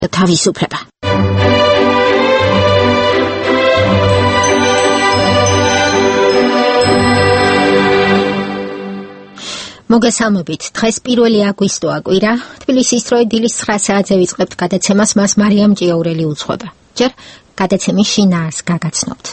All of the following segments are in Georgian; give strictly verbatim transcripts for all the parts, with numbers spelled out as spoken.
თავისუფლება. მოგესალმებით. დღეს პირველი აგვისტოა კვირა. თბილისის დროით დილის ცხრა საათზე ვიწყებთ გადაცემას, მას მარიამ ჭიაურელი უძღვება. ჯერ გადაცემის შინაარს გაგაცნობთ.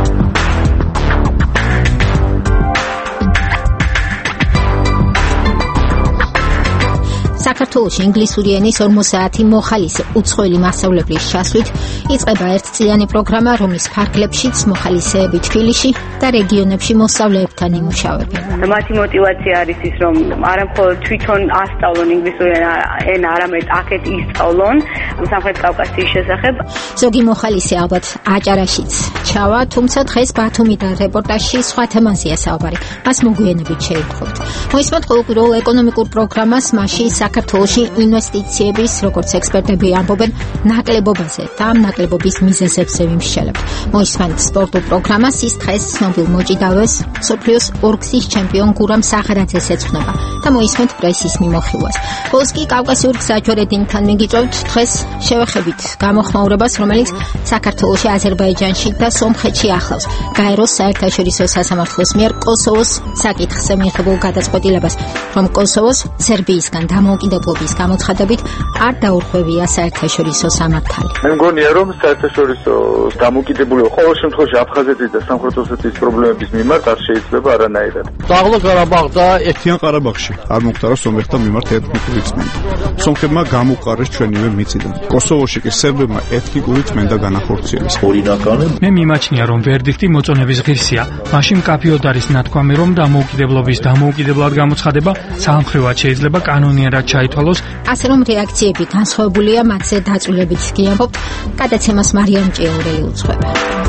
საქართველოში ინგლისური ენის ორმოცი საათი მოხალისე უცხოელი მასწავლებლის ჩასვლით იწყება ერთწლიანი პროგრამა, რომლის ფარგლებშიც მოხალისეები თბილისში და რეგიონებში მოსწავლეებთან იმუშავებენ. მათი мотиваცია არის ის, რომ არა მხოლოდ თვითონ ასწავლონ ინგლისური ენა, არამედ აქეთ ისწავლონ სამხრეთ კავკასიის შესახებ. ზოგი მოხალისე ალბათ აჭარაშიც ჩავა, თუმცა დღეს ბათუმიდან რეპორტაჟში სხვა თემაზეა საუბარი. მას მოგვიანებით შეიტყობთ. მოისმენთ ყოველკვირეულ ეკონომიკურ პროგრამას, მასში საქართველოში ინვესტიციების, როგორც ექსპერტები ამბობენ, ნაკლებობაზე და ამ ნაკლებობის მიზეზებზე ვიმსჯელებთ. მოისმენთ სპორტულ პროგრამას, ის დღეს ცნობილ მოჭიდავეს მსოფლიოს ორგზის ჩემპიონ გურამ სახარაძეს ეძღვნება და მოისმენთ პრესის მიმოხილვას. ბოლოს კი კავკასიურ გზაჯვარედინთან მიგიწევთ დღეს შევეხებით გამოხმაურებას, რომელიც საქართველოში, აზერბაიჯანში და სომხეთში ახლავს გაეროს საერთაშორისო სასამართლოს მიერ კოსოვოს საკითხზე მიღებულ გადაწყვეტილებას, რომ კოსოვოს სერბიისგან დამოუკიდებლობის გამოცხადებით არ დაურღვევია საერთაშორისო სამართალი. მე მგონია, რომ საერთაშორისო დამოუკიდებლობა ყოველ შემთხვევაში აფხაზეთის და სამხრეთ ოსეთის პრობლემების მიმართ არ შეიძლება არანაირად. დაღლა ყარაბაღ და ერთიან ყარაბაღში არ მომხდარა სომეხთა მიმართ ეთნიკური წმენდა. სომხებმა გამოუყარეს ჩვენივე მიწიდან. კოსოვოში კი სერბებმა ეთნიკური წმენდა განახორციელეს. მე მიმაჩნია, რომ ვერდიქტი მოწონების ღირსია. მაშინ მკაფიოდ არის ნათქვამი, რომ დამოუკიდებლობის დამოუკიდებლად გამოცხადება საამხრივად შეიძლება კანონიერად ჩაითვალოს. ასე რომ რეაქციები განსხვავებულია, მათზე დაწვრილებიც კი ამბობთ. გადაცემას მარიამ ჭიაურელი უძღვება.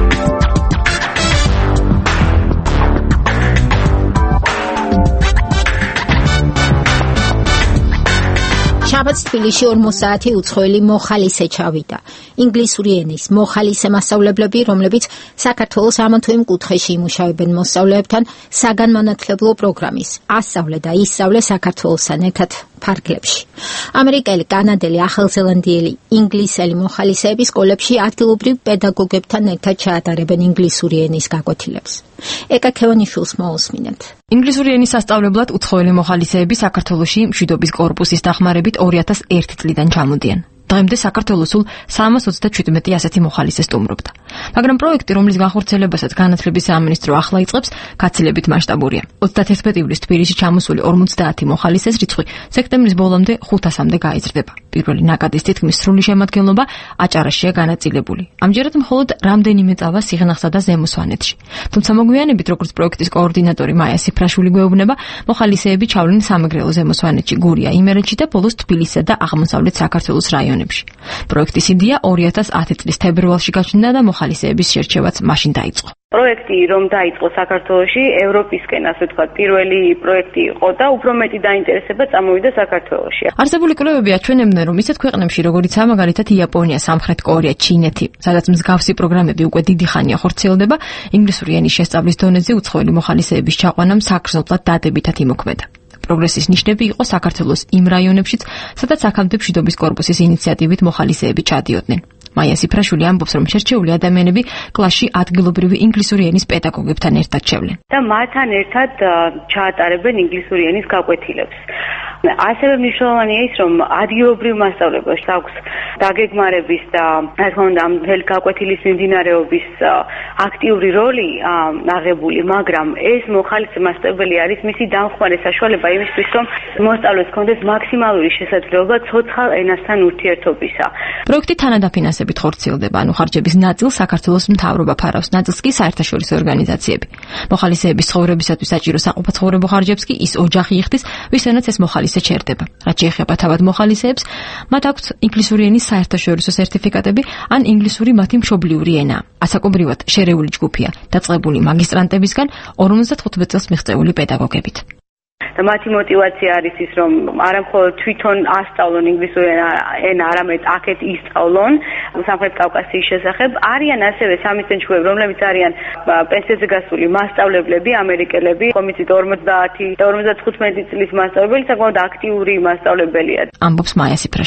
შაბათს თბილისში ორმოცი საათი უცხოელი მოხალისე ჩავიდა. ინგლისური ენის მოხალისე მასწავლებლები, რომლებიც საქართველოს ამ თუ იმ კუთხეში იმუშავებენ მოსწავლეებთან საგანმანათლებლო პროგრამის ასწავლე და ისწავლე საქართველოსთან ერთად ფარგლებში. ამერიკელი, კანადელი, ახალზელანდიელი, ინგლისელი მოხალისეები სკოლებში ადგილობრივ პედაგოგებთან ერთად ჩაატარებენ ინგლისური ენის გაკვეთილებს. ეკა ქევანიშვილს მოусმინებთ. ინგლისური ენის სასწავლებლად უცხოელი მოხალისეები საქართველოში მშვიდობის კორპუსის დახმარებით ორი ათას ერთი წლიდან ჩამოდიან. დღემდე საქართველოს სულ სამას ოცდაშვიდმეტი ასეთი მოხალისე სტუმრობდა. მაგრამ პროექტი, რომლის განხორციელებასაც განათლების სამინისტრო ახლა იწყებს, გაცილებით მასშტაბურია. ოცდაათი ივლისს თბილისში ჩამოსული ორმოცდაათი მოხალისეს რიცხვი სექტემბრის ბოლომდე ხუთასამდე გაიზრდება. პირველი ნაკადის თითქმის სრული შემადგენლობა აჭარაშია განაწილებული. ამჯერად მხოლოდ რამდენიმე წავა სიღნაღსა და ზემო სვანეთში. თუმცა მოგვიანებით, როგორც პროექტის координаტორი მაია სიფრაშვილი გვეუბნება, მოხალისეები ჩავლენ სამეგრელო ზემო სვანეთში, გურია, იმერეთში და ბოლოს თბილისსა და აღმოსავლეთ საქართველოს რაიონებში. პროექტის იდეა ორი ათას ათი წლის თებერვალში გაჩნდა და მოხალისეების შერჩევაც მაშინ დაიწყო. პროექტი რომ დაიწყო საქართველოში, ევროპისკენ, ასე ვთქვათ, პირველი პროექტი იყო და უფრო მეტი დაინტერესება წამოვიდა საქართველოში. არსებული კვლევები აჩვენებდნენ, რომ ისეთ ქვეყნებში, როგორიც მაგალითად იაპონია, სამხრეთ კორეა, ჩინეთი, სადაც მსგავსი პროგრამები უკვე დიდი ხანია ხორციელდება, ინგლისური ენის შესწავლის დონეზე უცხოელი მოხალისეების ჩაყვანამ საგრძნობლად დადებითად იმოქმედა. პროგრესის ნიშნები იყო საქართველოს იმ რაიონებშიც, სადაც აქამდე მშვიდობის კორპუსის ინიციატივით მოხალისეები ჩადიოდნენ. მაია სიფრაშვილი ამბობს, რომ შერჩეული ადამიანები კლასში ადგილობრივი ინგლისური ენის პედაგოგებთან ერთად შევლენ. და მათთან ერთად ჩაატარებენ ინგლისური ენის გაკვეთილებს. ასევე მნიშვნელოვანია ის, რომ ადგილობრივ მასწავლებლებს აქვს დაგეგმარების და რა თქმა უნდა მთელი გაკვეთილის მიმდინარეობის აქტიური როლი აღებული, მაგრამ ეს მოხალისე მასწავლებელი არის მისი დამხმარე საშუალება იმისთვის, რომ მოსწავლეს ჰქონდეს მაქსიმალური შესაძლებლობა ცოცხალ ენასთან ურთიერთობისა. პროექტი თანადაფინანსებით ხორციელდება, ანუ ხარჯების ნაწილს საქართველოს მთავრობა ფარავს, ნაწილს კი საერთაშორისო ორგანიზაციები. მოხალისეების ცხოვრებისათვის საჭირო საყოფაცხოვრებო ხარჯებს კი ის ოჯახი იხდის, ვისთანაც ეს მოხალისე ჩერდება. რაც შეეხება თავად მოხალისეებს, მათ აქვთ ინგლისური ენის საერთაშორისო სერტიფიკატები ან ინგლისური მათი მშობლიური ენა. ასაკობრივად შერეული ჯგუფია, დაწყებული მაგისტრანტებისგან ორმოცდათხუთმეტ წელს მიღწეული პედაგოგებით. და მათი мотиваცია არის ის, რომ არა მხოლოდ თვითონ ასწავლონ ინგლისური ენა, არამედ აქეთ ისწავლონ სამხრეთ კავკასიის შესახებ. არიან ასევე სამი ჯგუფები, რომლებიც არიან პენსიაზე გასული მასწავლებლები, ამერიკელები, კომიტეტ ორმოცდაათი და ორმოცდათხუთმეტი წლის მასწავლებელი, საკმაოდ აქტიური მასწავლებელია. ამბობს მაია სიფრაშვილი.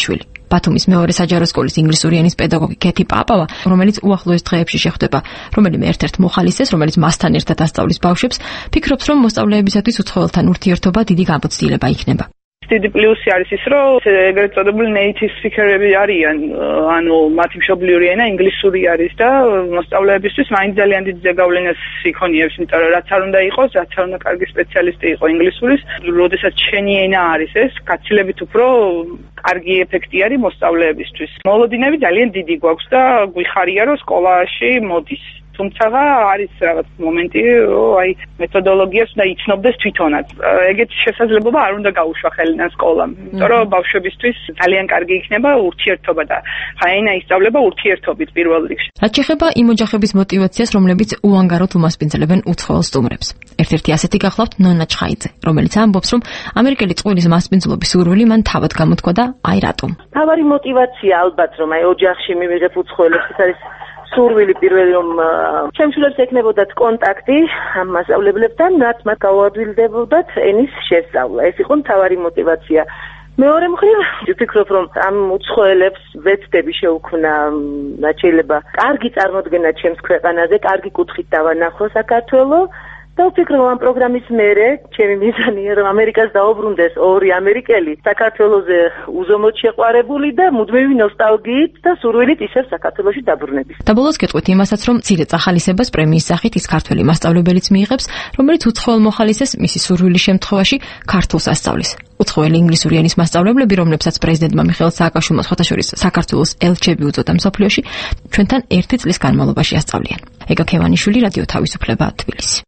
ბათუმის მეორე საჯარო სკოლის ინგლისური ენის პედაგოგი კეთი პაპავა, რომელიც უახლოეს დღეებში შეხვდება რომელიმე ერთ-ერთ მოხალისეს, რომელიც მასთან ერთად ასწავლის ბავშვებს, ფიქრობს, რომ მოსწავლეებისათვის უცხოელთან ურთიერთობა დიდი გამოცდილება იქნება. დიდი პლუსი არის ის, რომ ეგრეთ წოდებული native speaker-ები არიან, ანუ მათი მშობლიური ენა ინგლისური არის და მოსწავლეებისთვის მაინც ძალიან დიდი ზეგავლენას იქონიებს, იმიტომ რომ რაც არ უნდა იყოს, რაც არ უნდა კარგი სპეციალისტი იყოს ინგლისურის, როდესაც შენი ენა არის ეს, გაცილებით უფრო კარგი ეფექტი არის მოსწავლეებისთვის. მოლოდინები ძალიან დიდი გვაქვს და გვიხარია, რომ სკოლაში მოდის. თუმცა არის რაღაც მომენტი, რომ აი მეთოდოლოგიას უნდა იცნობდეს თვითონაც. ეგეთი შესაძლებლობა არ უნდა გაუშვა ხელიდან სკოლამ, იმიტომ რომ ბავშვებისთვის ძალიან კარგი იქნება ურთიერთობა და ენა ისწავლება ურთიერთობით პირველ რიგში. რაც შეეხება იმ ოჯახების мотиваციას, რომლებიც უანგაროდ უმასპინძლებენ უცხოელ სტუმრებს. ერთ-ერთი ასეთი გახლავთ ნონა ჩხაიძე, რომელიც ამბობს, რომ ამერიკელი წყვილის მასპინძლობის სურვილი მან თავად გამოთქვა და აი რატომ. თავარი мотиваცია ალბათ, რომ აი ოჯახში მივიღებ უცხოელებს, ეს არის სურვილი პირველი, რომ შემსრულებს ექნებოდათ კონტაქტი ამ მასწავლებლებთან, რაც მათ გაუადვილდებოდათ ენის შესწავლა. ეს იყო მთავარი мотиваცია. მეორე მხრივ, ვფიქრობ, რომ ამ უცხოელებს ვეცდები შეუქმნა, რაც შეიძლება კარგი წარმოდგენა ჩემს ქვეყანაზე, კარგი კუთხით დავანახო საქართველოს. და ვფიქრობ, ამ პროგრამის მერე ჩემი მიზანია, რომ ამერიკას დაუბრუნდეს ორი ამერიკელი საქართველოზე უზომოდ შეყვარებული და მუდმივი ნოსტალგიით და სურვილით ისევ საქართველოში დაბრუნების. და ბოლოს გეტყვით იმასაც, რომ მცირე წახალისებას პრემიის სახით ის ქართველი მასწავლებელიც მიიღებს, რომელიც უცხოელ მოხალისეს მისი სურვილის შემთხვევაში ქართულს ასწავლის. უცხოელი ინგლისური ენის მასწავლებლები, რომლებსაც პრეზიდენტმა მიხეილ სააკაშვილმა სხვათაშორის საქართველოს ელჩები უწოდა მსოფლიოში, ჩვენთან ერთი წლის განმავლობაში ასწავლიან. ეგა ქევანიშვილი, რადიო თავისუფლება, თბილისი.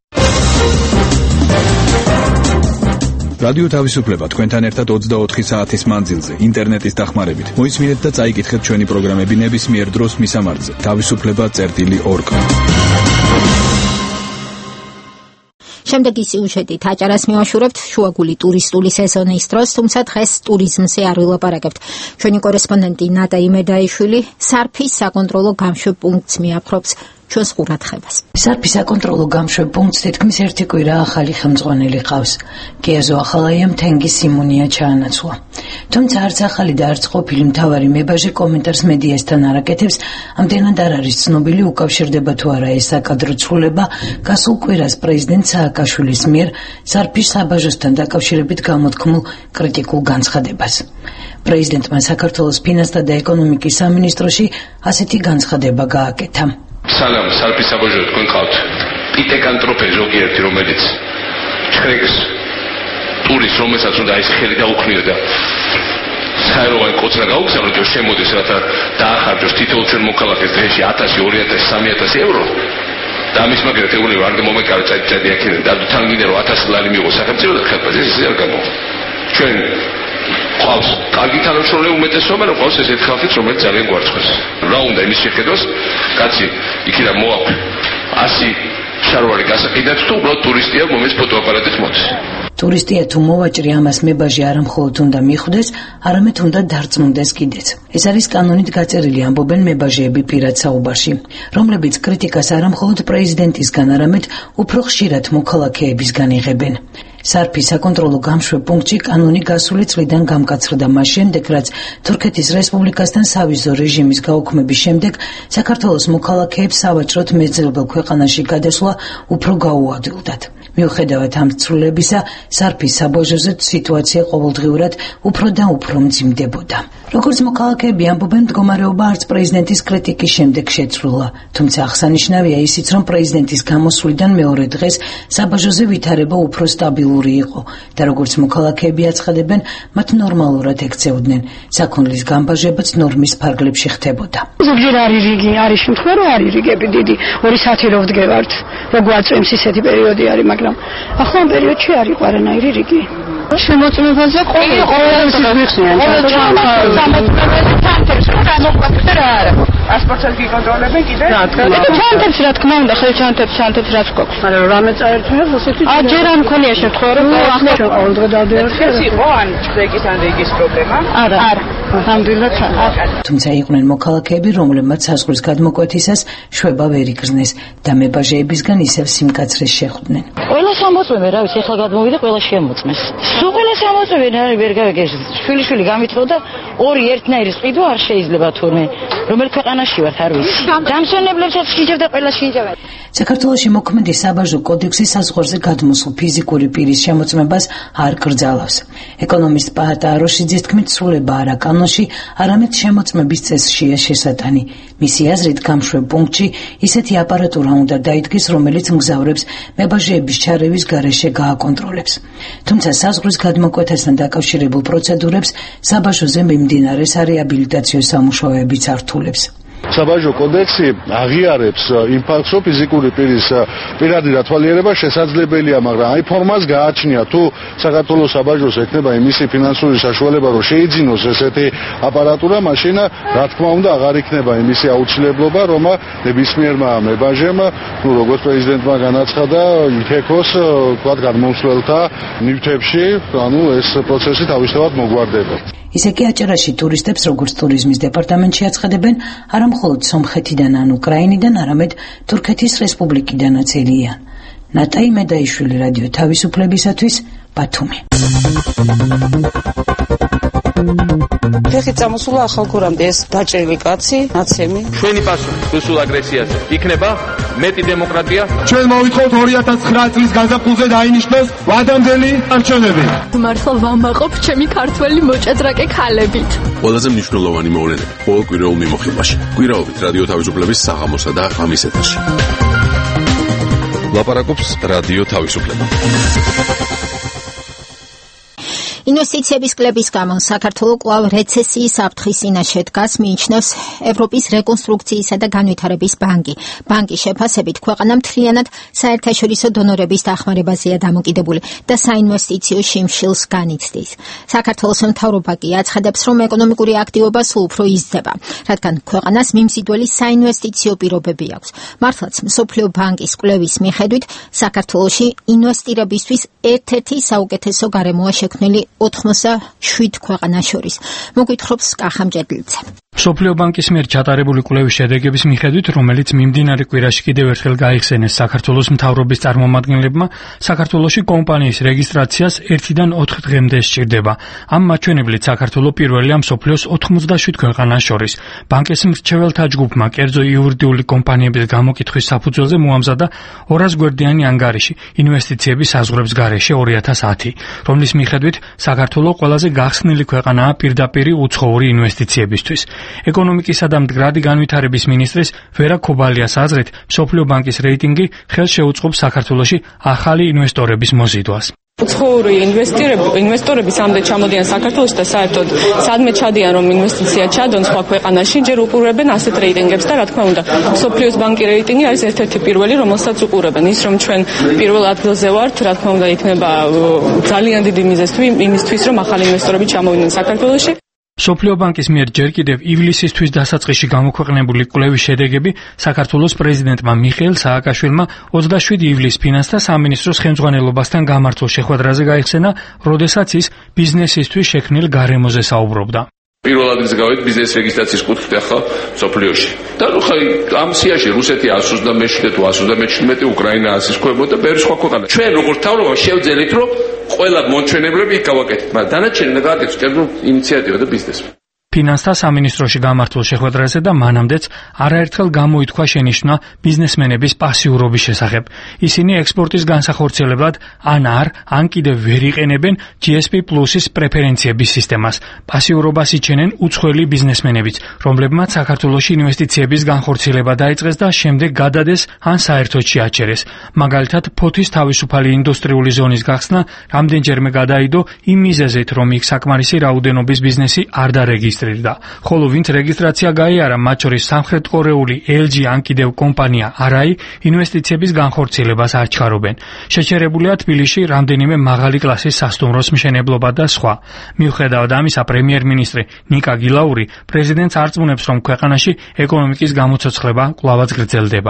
რადიო თავისუფლება თქვენთან ერთად ოცდაოთხი საათის მანძილზე ინტერნეტის დახმარებით. მოისმინეთ და წაიკითხეთ ჩვენი პროგრამები ნებისმიერ დროს მისამართზე თავისუფლება წერტილი ორკ. შემდეგი სიუჟეტით აჭარას მივაშურებთ შუაგული ტურისტული სეზონის დროს, თუმცა დღეს ტურიზმზე არ ვილაპარაკებთ. ჩვენი კორესპონდენტი ნატა იმედაიშვილი სარფის საკონტროლო გამშვებ პუნქტს მიაპყრობს ჩვენს ყურადღებას. სარფის საკონტროლო გამშვებ პუნქტს თითქმის ერთი კვირა ახალი ხელმძღვანელი ყავს. გიაზო ახალაიამ თენგის სიმონია ჩაანაცვლა. თუმცა არც ახალი და არც ყოფილი მთავარი მებაჟე კომენტარს მედიასთან არ აკეთებს, ამდენად არ არის ცნობილი უკავშირდება თუ არა ეს საკადრო ცვლილება გასულ კვირას პრეზიდენტ სააკაშვილის მიერ სარფის საბაჟოსთან დაკავშირებით გამოთქმულ კრიტიკულ განცხადებას. პრეზიდენტმა საქართველოს ფინანსთა და ეკონომიკის სამინისტროში ასეთი განცხადება გააკეთა. სალამ, სარფის საბაჟო, თქვენ ყავთ პიტეკანტროფე ზოგიერთი, რომელიც ჩხრეკს ტურის, რომელსაც უნდა ის ხელი დაუქმნიო და საეროვანი კოცრა გაუგზავნოთ, რომ შემოდის რათა დაახარჯოს თითოეულ ჩვენ მოქალაქეს დღეში ათასი, ორი ათასი, სამი ათასი ევრო. და ამის მაგერად ეუბნება, არ მომეკავე წადი აქედან და თან გინდა რომ ათასი ლარი მიიღო სახელმწიფო და ხელფასი ეს არ გამოვა. ჩვენ ყავს კარგი თანამშრომლები უმეტესობა, რომ ყავს ესეთი ხალხიც, რომელიც ძალიან გვარცხოს. რა უნდა იმის შეხედოს, კაცი იქიდან მოაქვს ასი შარვარი გასაკიდებს თუ უბრალოდ ტურისტია, რომელიც ფოტოაპარატით მოდის. ტურისტია თუ მოვაჭრი, ამას მებაჟი არა მხოლოდ უნდა მიხვდეს, არამედ უნდა დარწმუნდეს კიდეც. ეს არის კანონით გაწერილი, ამბობენ მებაჟეები პირად საუბარში, რომლებიც კრიტიკას არა მხოლოდ პრეზიდენტისგან, არამედ უფრო ხშირად მოქალაქეებისგან იღებენ. სარფის საკონტროლო გამშვებ პუნქტში კანონი გასული წლიდან გამკაცრდა მას შემდეგ, რაც თურქეთის რესპუბლიკასთან სავიზო რეჟიმის გაუქმების შემდეგ საქართველოს მოქალაქეებს სავაჭროდ მეძებელ ქვეყანაში გადასვლა უფრო გაუადვილდათ. მიუხედავად ამ ცვლილებისა, სარფის საბაჟოზე სიტუაცია ყოველდღიურად უფრო და უფრო მძიმდებოდა. როგორც მოქალაქეები ამბობენ, მდგომარეობა არც პრეზიდენტის კრიტიკის შემდეგ შეცვლილა, თუმცა აღსანიშნავია ისიც, რომ პრეზიდენტის გამოსვლიდან მეორე დღეს საბაჟოზე ვითარება უფრო სტაბილური იყო და როგორც მოქალაქეები აცხადებენ, მათ ნორმალურად ექცეოდნენ. საქონლის გამბაჟებაც ნორმის ფარგლებში ხდებოდა. ზოგჯერ არის რიგი, არის შემთხვევა, რომ არის რიგები დიდი, ორი საათი რო ვდგევართ, რო გვაწვიმს ისეთი პერიოდი არის, მაგრამ ახლა ამ პერიოდში არ იყო არანაირი რიგი. შემოწმებაზე ყოველ ყოველთვის ვიხსნიან. სამოწმებაზე თანთებს რა გამოყვება რა არა. პასპორტს გიკონტროლებენ კიდე? რა თქმა უნდა. თანთებს რა თქმა უნდა, ხელ თანთებს, თანთებს რაც გვაქვს. მაგრამ რამე წაერთვიოს ასეთი. ა ჯერ არ მქონია შემთხვევა, რომ ახლა ყოველდღე დავდივართ. ეს იყო ან ჭრეკის ან რიგის პრობლემა? არა. არა. ამდენად არა. თუმცა იყვნენ მოქალაქეები, რომლებმაც საზღვრის გადმოკვეთისას შვება ვერ იგრძნეს და მებაჟეებისგან ისევ სიმკაცრეს შეხვდნენ. ყველა სამოწმე რა ვიცი ახლა გადმოვიდა ყველა შემოწმეს სულ ყველა სამოწმე არ ვერ გავიგე შვილიშვილი გამითხოვდა ორი ერთნაირი ყიდვა არ შეიძლება თურმე რომელ ქვეყანაში ვართ არ ვიცი დამსვენებლებსაც შეიძლება ყველა შეიძლება საქართველოში მოქმედი საბაჟო კოდექსი საზღვარზე გადმოსულ ფიზიკური პირის შემოწმებას არ კრძალავს. ეკონომისტ პაატა აროშიძის თქმით, ცვლილება არა კანონში, არამედ შემოწმების წესშია შესატანი. მისი აზრით, გამშვებ პუნქტში ისეთი აპარატურა უნდა დაიდგეს, რომელიც მგზავრებს მებაჟეების ჩარევის გარეშე გააკონტროლებს. თუმცა საზღვრის გადმოკვეთასთან დაკავშირებულ პროცედურებს საბაჟოზე მიმდინარე სარეაბილიტაციო სამუშაოებიც ართულებს. საბაჟო კოდექსი აღიარებს იმ ფაქტს, რომ ფიზიკური პირის პირადი დათვალიერება შესაძლებელია, მაგრამ აი ფორმას გააჩნია, თუ საქართველოს საბაჟოს ექნება იმისი ფინანსური საშუალება, რომ შეიძინოს ესეთი აპარატურა, მაშინ რა თქმა უნდა აღარ იქნება იმისი აუცილებლობა, რომ ნებისმიერმა მებაჟემ, ну როგორც პრეზიდენტმა განაცხადა, ითექოს თქვა გადმომსვლელთა ნივთებში, ანუ ეს პროცესი თავისთავად მოგვარდება. ისე კი აჭარაში ტურისტებს როგორც ტურიზმის დეპარტამენტში აცხადებენ არა მხოლოდ სომხეთიდან ან უკრაინიდან, არამედ თურქეთის რესპუბლიკიდანაც ელიან. ნატაი მედაიშვილი, რადიო თავისუფლებისათვის, ბათუმი. ფეხით წამოსულა ახალგორამდე ეს დაჭერილი კაცი, ნაცემი. ჩვენი პასუხი რუსულ აგრესიაზე იქნება მეტი დემოკრატია. ჩვენ მოვითხოვთ ორი ათას ცხრა წლის გაზაფხულზე დაინიშნოს ვადამდელი არჩევნები. მართლა ვამაყობ ჩემი ქართველი მოჭადრაკე ქალებით. ყველაზე მნიშვნელოვანი მოვლენები ყოველ კვირაულ მიმოხილვაში. კვირაობით რადიო თავისუფლების საღამოსა და ღამის ეთერში. ლაპარაკობს რადიო თავისუფლება. ინვესტიციების კლების გამო საქართველო კვლავ რეცესიის საფრთხის წინაშე დგას, მიიჩნევს ევროპის რეკონსტრუქციისა და განვითარების ბანკი. ბანკის შეფასებით ქვეყანა მთლიანად საერთაშორისო დონორების დახმარებაზეა დამოკიდებული და საინვესტიციო შიმშილს განიცდის. საქართველოს მთავრობა კი აცხადებს, რომ ეკონომიკური აქტივობა სულ უფრო იზრდება, რადგან ქვეყანას მიმზიდველი საინვესტიციო პირობები აქვს. მართლაც მსოფლიო ბანკის კვლევის მიხედვით საქართველოში ინვესტირებისთვის ერთ-ერთი საუკეთესო გარემოა შექმნილი ოთხმოცდაშვიდ ქვეყანას შორის. მოგვითხრობს კახამჭედლიძე. მსოფლიო ბანკის მიერ ჩატარებული კვლევის შედეგების მიხედვით, რომელიც მიმდინარე კვირაში კიდევ ერთხელ გაიხსენეს საქართველოს მთავრობის წარმომადგენლებმა, საქართველოში კომპანიის რეგისტრაციას ერთიდან ოთხ დღემდე სჭირდება. ამ მაჩვენებლით საქართველო პირველია მსოფლიოს ოთხმოცდაშვიდ ქვეყანას შორის. ბანკის მრჩეველთა ჯგუფმა კერძო იურიდიული კომპანიების გამოკითხვის საფუძველზე მოამზადა ორას გვერდიანი ანგარიში ინვესტიციების საზღვრებს გარეშე ორი ათას ათი, რომლის მიხედვით საქართველო ყველაზე გახსნილი ქვეყანაა პირდაპირი უცხოური ინვესტიციებისთვის. ეკონომიკისა და მდგრადი განვითარების მინისტრის ვერა ქობალიას აზრით, მსოფლიო ბანკის რეიტინგი ხელს შეუწყობს საქართველოში ახალი ინვესტორების მოზიდვას. უცხოური ინვესტორები სამდე ჩამოდიან საქართველოში და საერთოდ სადმე ჩადიან რომ ინვესტიცია ჩადონ სხვა ქვეყანაში, ჯერ უყურებენ ასეთ რეიტინგებს და რა თქმა უნდა, მსოფლიოს ბანკის რეიტინგი არის ერთ-ერთი პირველი, რომელსაც უყურებენ. ის რომ ჩვენ პირველ ადგილზე ვართ, რა თქმა უნდა, იქნება ძალიან დიდი მიზეზი იმისთვის, რომ ახალი ინვესტორები ჩამოვიდნენ საქართველოში. მსოფლიო ბანკის მიერ ჯერ კიდევ ივლისისთვის დასაწყისში გამოქვეყნებული კვლევის შედეგები საქართველოს პრეზიდენტმა მიხეილ სააკაშვილმა ოცდაშვიდი ივლისს ფინანსთა სამინისტროს ხელმძღვანელობასთან გამართულ შეხვედრაზე გაიხსენა, როდესაც ის ბიზნესისთვის შექმნილ გარემოზე საუბრობდა. პირველ ადგილზე გავედით ბიზნეს რეგისტრაციის კუთხით ახლა მსოფლიოში. და ნუ ხა ამ სიაში რუსეთი εκατს ოცდამეშვიდე თუ εκατს ოცდამეჩვიდმეტე, უკრაინა ასის ქვემოთ და ბევრი სხვა ქვეყანა. ჩვენ როგორც თავრობა შევძელით, რომ ყველა მონჩვენებლები იქ გავაკეთეთ, მაგრამ დანარჩენი უნდა გააკეთოს კერძო ინიციატივა და ბიზნესი. ფინანსთა სამინისტროში გამართულ შეხვედრაზე და მანამდეც არაერთხელ გამოითქვა შენიშვნა ბიზნესმენების პასიურობის შესახებ. ისინი ექსპორტის განსახორციელებლად ან არ, ან კიდევ ვერ იყენებენ ჯი ეს პი პლუსის პრეფერენციების სისტემას. პასიურობას იჩენენ უცხოელი ბიზნესმენებიც, რომლებმაც საქართველოში ინვესტიციების განხორციელება დაიწყეს და შემდეგ გადადეს ან საერთოდ შეაჩერეს. მაგალითად, ფოთის თავისუფალი ინდუსტრიული ზონის გახსნა რამდენჯერმე გადაიდო იმ მიზეზით, რომ იქ საკმარისი რაოდენობის ბიზნესი არ დარეგისტრირდა. ხოლო ვინც რეგისტრაცია გაიარა, მათ შორის სამხრეთ კორეული ელ ჯი ან კიდევ კომპანია არაი ინვესტიციების განხორციელებას არ ჩქარობენ. შეჩერებულია თბილისში რამდენიმე მაღალი კლასის სასტუმროს მშენებლობა და სხვა. მიუხედავად ამისა, პრემიერ-მინისტრი ნიკა გილაური პრეზიდენტს არწმუნებს, რომ ქვეყანაში ეკონომიკის გამოცოცხლება კვლავაც გრძელდება.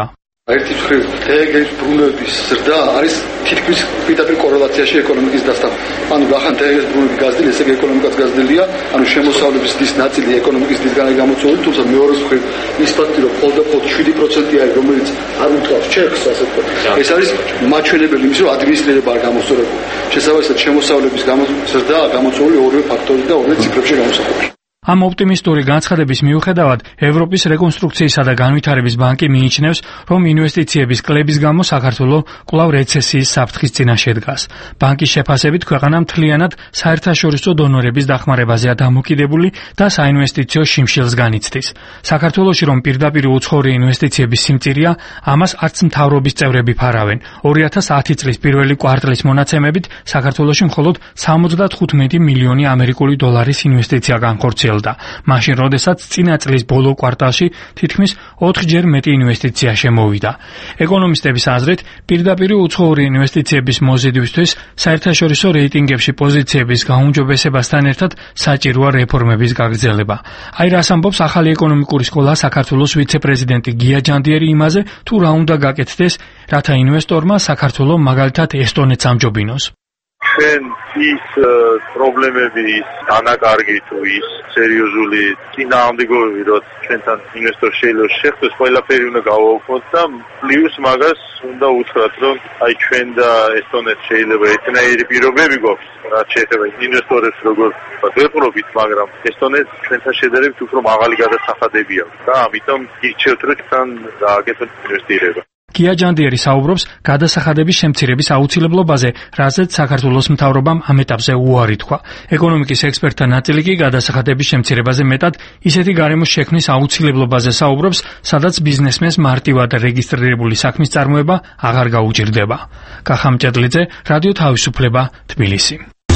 ერთი მხრივ თეგერის ბრუნების ზრდა არის თითქმის პირდაპირ კორელაციაში ეკონომიკის დასთან. ანუ რახან თეგერის ბრუნების გაზრდილი, ესე იგი ეკონომიკაც გაზრდილია, ანუ შემოსავლების დის ნაწილი ეკონომიკის დისგან გამოწვეული, თუმცა მეორე მხრივ ის ფაქტი, რომ მხოლოდ შვიდი პროცენტი არის, რომელიც არ უთხრავს ჩეკს, ასე ვთქვათ. ეს არის მაჩვენებელი იმის, რომ ადმინისტრირება არ გამოსწორებული. შესაბამისად, შემოსავლების ზრდა გამოწვეული ორივე ფაქტორით და ორივე ციფრებში გამოსახულებით. ამ ოპტიმისტური განცხადების მიუხედავად, ევროპის რეკონსტრუქციისა და განვითარების ბანკი მიიჩნევს, რომ ინვესტიციების კლების გამო საქართველო კვლავ რეცესიის საფრთხის წინაშე დგას. ბანკის შეფასებით, ქვეყანა მთლიანად საერთაშორისო დონორების დახმარებაზეა დამოკიდებული და საინვესტიციო შიმშილს განიცდის. საქართველოში რომ პირდაპირ უცხოური ინვესტიციების სიმწირეა, ამას არც მთავრობის წევრები ფარავენ. ორი ათას ათი წლის პირველი კვარტლის მონაცემებით, საქართველოში მხოლოდ სამოცდათხუთმეტი მილიონი ამერიკული დოლარის ინვესტიცია განხორციელდა. მაშინ, როდესაც წინა წლის ბოლო კვარტალში თითქმის ოთხჯერ მეტი ინვესტიცია შემოვიდა. ეკონომისტების აზრით, პირდაპირ უცხოური ინვესტიციების მოზიდვისთვის საერთაშორისო რეიტინგებში პოზიციების გაუმჯობესებასთან ერთად საჭიროა რეფორმების გაგრძელება. აი რას ამბობს ახალი ეკონომიკური სკოლა საქართველოს ვიცე-პრეზიდენტი გია ჯანდიერი იმაზე, თუ რა უნდა გაკეთდეს, რათა ინვესტორმა საქართველო მაგალითად ესტონეთს ამჯობინოს. ჩვენ ის პრობლემები, ის დანაკარგი თუ ის სერიოზული წინააღმდეგობები, რომ ჩვენთან ინვესტორ შეიძლება შეხვდეს, ყველაფერი უნდა გავაუქმოთ და პლუს მაგას უნდა უთხრათ, რომ აი ჩვენ და ესტონეთს შეიძლება ერთნაირი პირობები გვაქვს, რაც შეეხება ინვესტორებს, როგორ ვეპყრობით, მაგრამ ესტონეთს ჩვენთან შედარებით უფრო მაღალი გადასახადები აქვს და ამიტომ ირჩევთ, რომ თან გააკეთოთ ინვესტირება. გია ჯანდიერი საუბრობს გადასახადების შემცირების აუცილებლობაზე, რაზეც საქართველოს მთავრობამ ამ ეტაპზე უარი თქვა. ეკონომიკის ექსპერტთა ნაწილი კი გადასახადების შემცირებაზე მეტად ისეთი გარემოს შექმნის აუცილებლობაზე საუბრობს, სადაც ბიზნესმენს მარტივად რეგისტრირებული საქმის წარმოება აღარ გაუჭირდება. კახა მჭედლიძე, რადიო თავისუფლება, თბილისი.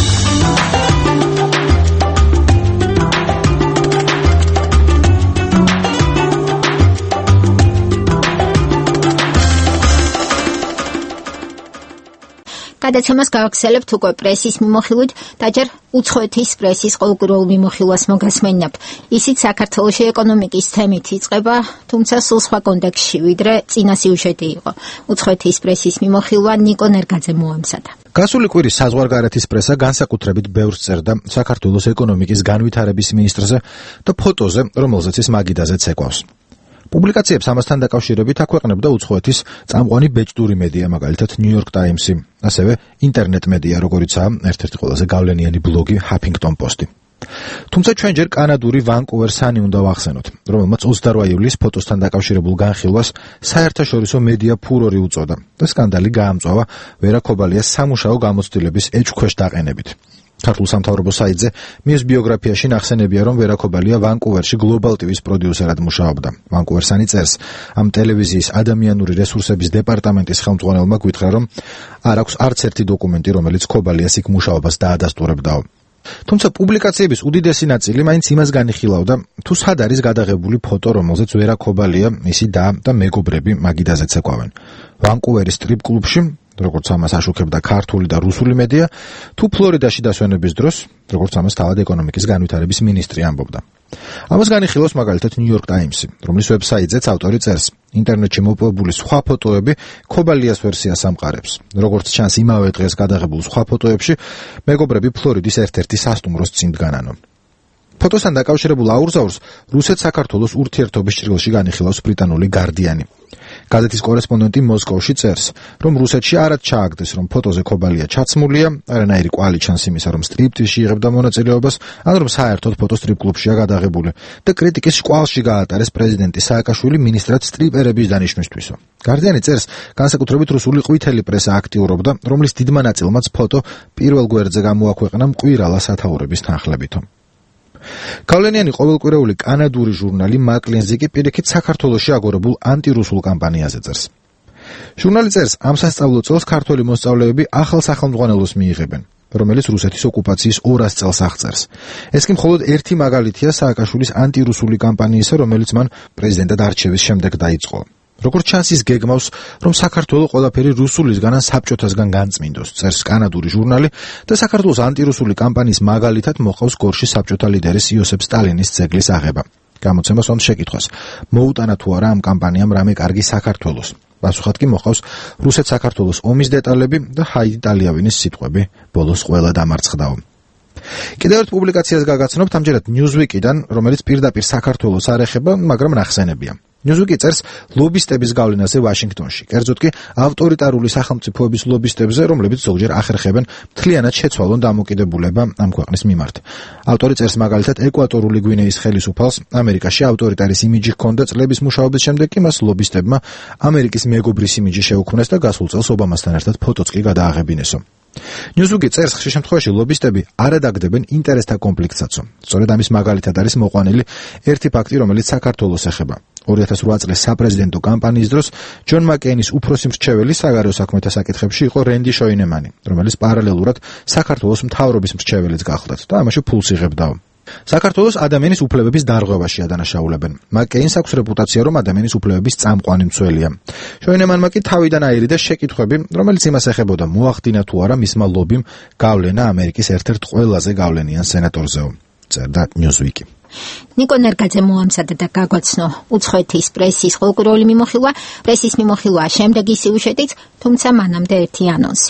გადაცემას გავაგრძელებთ უკვე პრესის მიმოხილვით და ჯერ უცხოეთის პრესის ყოველკვირეულ მიმოხილვას მოგასმენინებთ. ისიც საქართველოში ეკონომიკის თემით იწყება, თუმცა სულ სხვა კონტექსტში, ვიდრე წინა სიუჟეტი იყო. უცხოეთის პრესის მიმოხილვა ნიკო ნერგაძე მოამზადა. გასული კვირის საზღვარგარეთის პრესა განსაკუთრებით ბევრს წერდა საქართველოს ეკონომიკის განვითარების მინისტრზე და ფოტოზე, რომელზეც ის მაგიდაზეც ეკავს. პუბლიკაციებს ამასთან დაკავშირებით აქვეყნებდა უცხოეთის წამყვანი ბეჭდური მედია, მაგალითად New York Times-ი, ასევე ინტერნეტ მედია, როგორიცაა ერთ-ერთი ყველაზე გავლენიანი ბლოგი Huffington Post-ი. თუმცა ჩვენ ჯერ კანადური Vancouver Sun-ი უნდა ვახსენოთ, რომელმაც ოცდარვა ივლისს ფოტოსთან დაკავშირებულ განხილვას საერთაშორისო მედია ფურორი უწოდა და სკანდალი გაამწვავა ვერა ქობალიას სამუშაო გამოცდილების ეჭვქვეშ დაყენებით. ქართულ სამთავრობო საიტზე მის ბიოგრაფიაში ნახსენებია, რომ ვერა ქობალია ვანკუვერში Global ტი ვის პროდიუსერად მუშაობდა. Vancouver Sun-ი წერს, ამ ტელევიზიის ადამიანური რესურსების დეპარტამენტის ხელმძღვანელმა გითხრა, რომ არ აქვს არც ერთი დოკუმენტი, რომელიც ქობალიას იქ მუშაობას დაადასტურებდაო. თუმცა პუბლიკაციების უდიდესი ნაწილი მაინც იმას განიხილავდა, თუ სად არის გადაღებული ფოტო, რომელზეც ვერა ქობალია, მისი და და მეგობრები მაგიდაზეც ეკავენ. ვანკუვერის სტრიპ კლუბში, როგორც ამას აშუქებდა ქართული და რუსული მედია, თუ ფლორიდაში დასვენების დროს, როგორც ამას თავად ეკონომიკის განვითარების მინისტრი ამბობდა. ამას განიხილავს მაგალითად New York Times-ი, რომლის ვებსაიტზეც ავტორი წერს, ინტერნეტში მოპოვებული სხვა ფოტოები ქობალიას ვერსიას ამყარებს. როგორც ჩანს, იმავე დღეს გადაღებულ სხვა ფოტოებში მეგობრები ფლორიდის ერთ-ერთი სასტუმროს წინ დგანანო. ფოტოსთან დაკავშირებულ აურზაურს რუსეთ-საქართველოს ურთიერთობის ჭრილში განიხილავს ბრიტანული Guardian-ი. გაზეთის კორესპონდენტი მოსკოვში წერს, რომ რუსეთში არად ჩააგდეს, რომ ფოტოზე ქობალია ჩაცმულია, არანაირი კვალი ჩანს იმისა, რომ სტრიპტიზში იღებდა მონაწილეობას, ან რომ საერთოდ ფოტო სტრიპ კლუბშია გადაღებული და კრიტიკის შკვალში გაატარეს პრეზიდენტი სააკაშვილი მინისტრად სტრიპერების დანიშვნისთვისო. Guardian-ი წერს, განსაკუთრებით რუსული ყვითელი პრესა აქტიურობდა, რომლის დიდმა ნაწილმაც ფოტო პირველ გვერდზე გამოაქვეყნა მკვირალა სათაურების თანხლებითო. გავლენიანი ყოველკვირეული კანადური ჟურნალი Mackenzie კი პირიქით საქართველოში აგორებულ ანტირუსულ კამპანიაზე წერს. ჟურნალი წერს, ამ სასწავლო წელს ქართველი მოსწავლეები ახალ სახელმძღვანელოს მიიღებენ, რომელიც რუსეთის ოკუპაციის ორას წელს აღწერს. ეს კი მხოლოდ ერთი მაგალითია სააკაშვილის ანტირუსული კამპანიისა, რომელიც მან პრეზიდენტად არჩევის შემდეგ დაიწყო. როგორც ჩანს, ის გეგმავს, რომ საქართველოს ყველაფერი რუსულისგან ან საბჭოთასგან განწმინდოს, წერს კანადური ჟურნალი და საქართველოს ანტირუსული კამპანიის მაგალითად მოყავს გორში საბჭოთა ლიდერის იოსებ სტალინის ძეგლის აღება. გამოცემას უნდა შეკითხვას, მოუტანა თუ არა ამ კამპანიამ რამე კარგი საქართველოს. პასუხად კი მოყავს რუსეთ-საქართველოს ომის დეტალები და ჰაიდი ტალიავინის სიტყვები ბოლოს ყველა დამარცხდაო. კიდევ ერთ პუბლიკაციას გაგაცნობთ ამჯერად Newsweek-დან, რომელიც პირდაპირ საქართველოს არ ეხება, მაგრამ ნახსენებია. Newsweek წერს ლობისტების გავლენაზე ვაშინგტონში, კერძოდ კი ავტორიტარული სახელმწიფოების ლობისტებზე, რომლებიც ზოგჯერ ახერხებენ მთლიანად შეცვალონ დამოკიდებულება ამ ქვეყნის მიმართ. ავტორი წერს მაგალითად ეკვატორული გვინეის ხელისუფალს ამერიკაში ავტორიტარის იმიჯი ჰქონდა წლების მუშაობის შემდეგ კი მას ლობისტებმა ამერიკის მეგობრის იმიჯი შეუქმნეს და გასულ წელს ობამასთან ერთად ფოტოც კი გადააღებინესო. Newsweek წერს, ხშირ შემთხვევაში ლობისტები არ ადაგდებენ ინტერესთა კონფლიქტსაც. სწორედ ამის მაგალითად არის მოყვანილი ერთი ფაქტი, რომელიც საქართველოს ეხება. ორი ათას ოთხ წლის საპრეზიდენტო კამპანიის დროს ჯონ მაკეინის უფროსი მრჩეველი საგარეო საქმეთა საკითხებში იყო რენდი შოინემანი, რომელიც პარალელურად საქართველოს მთავრობის მრჩეველიც გახლდათ და ამაში ფულს იღებდაო. საქართველოს ადამიანის უფლებების დარღვევაში ადანაშაულებენ. მაკეინს აქვს რეპუტაცია, რომ ადამიანის უფლებების წამყვანი მცველია. შოინემანმა კი თავიდან აირიდა შეკითხვები, რომელიც იმას ეხებოდა, მოახდინა თუ არა მისმა ლობიმ გავლენა ამერიკის ერთ-ერთ ყველაზე გავლენიან სენატორზეო. წერდა Newsweek-ი. ნიკო ნერგაძე მოამზადა და გაგვაცნო უცხოეთის პრესის ყოლკურული მიმოხილვა, პრესის მიმოხილვა შემდეგი სიუჟეტით, თუმცა მანამდე ერთი ანონსი.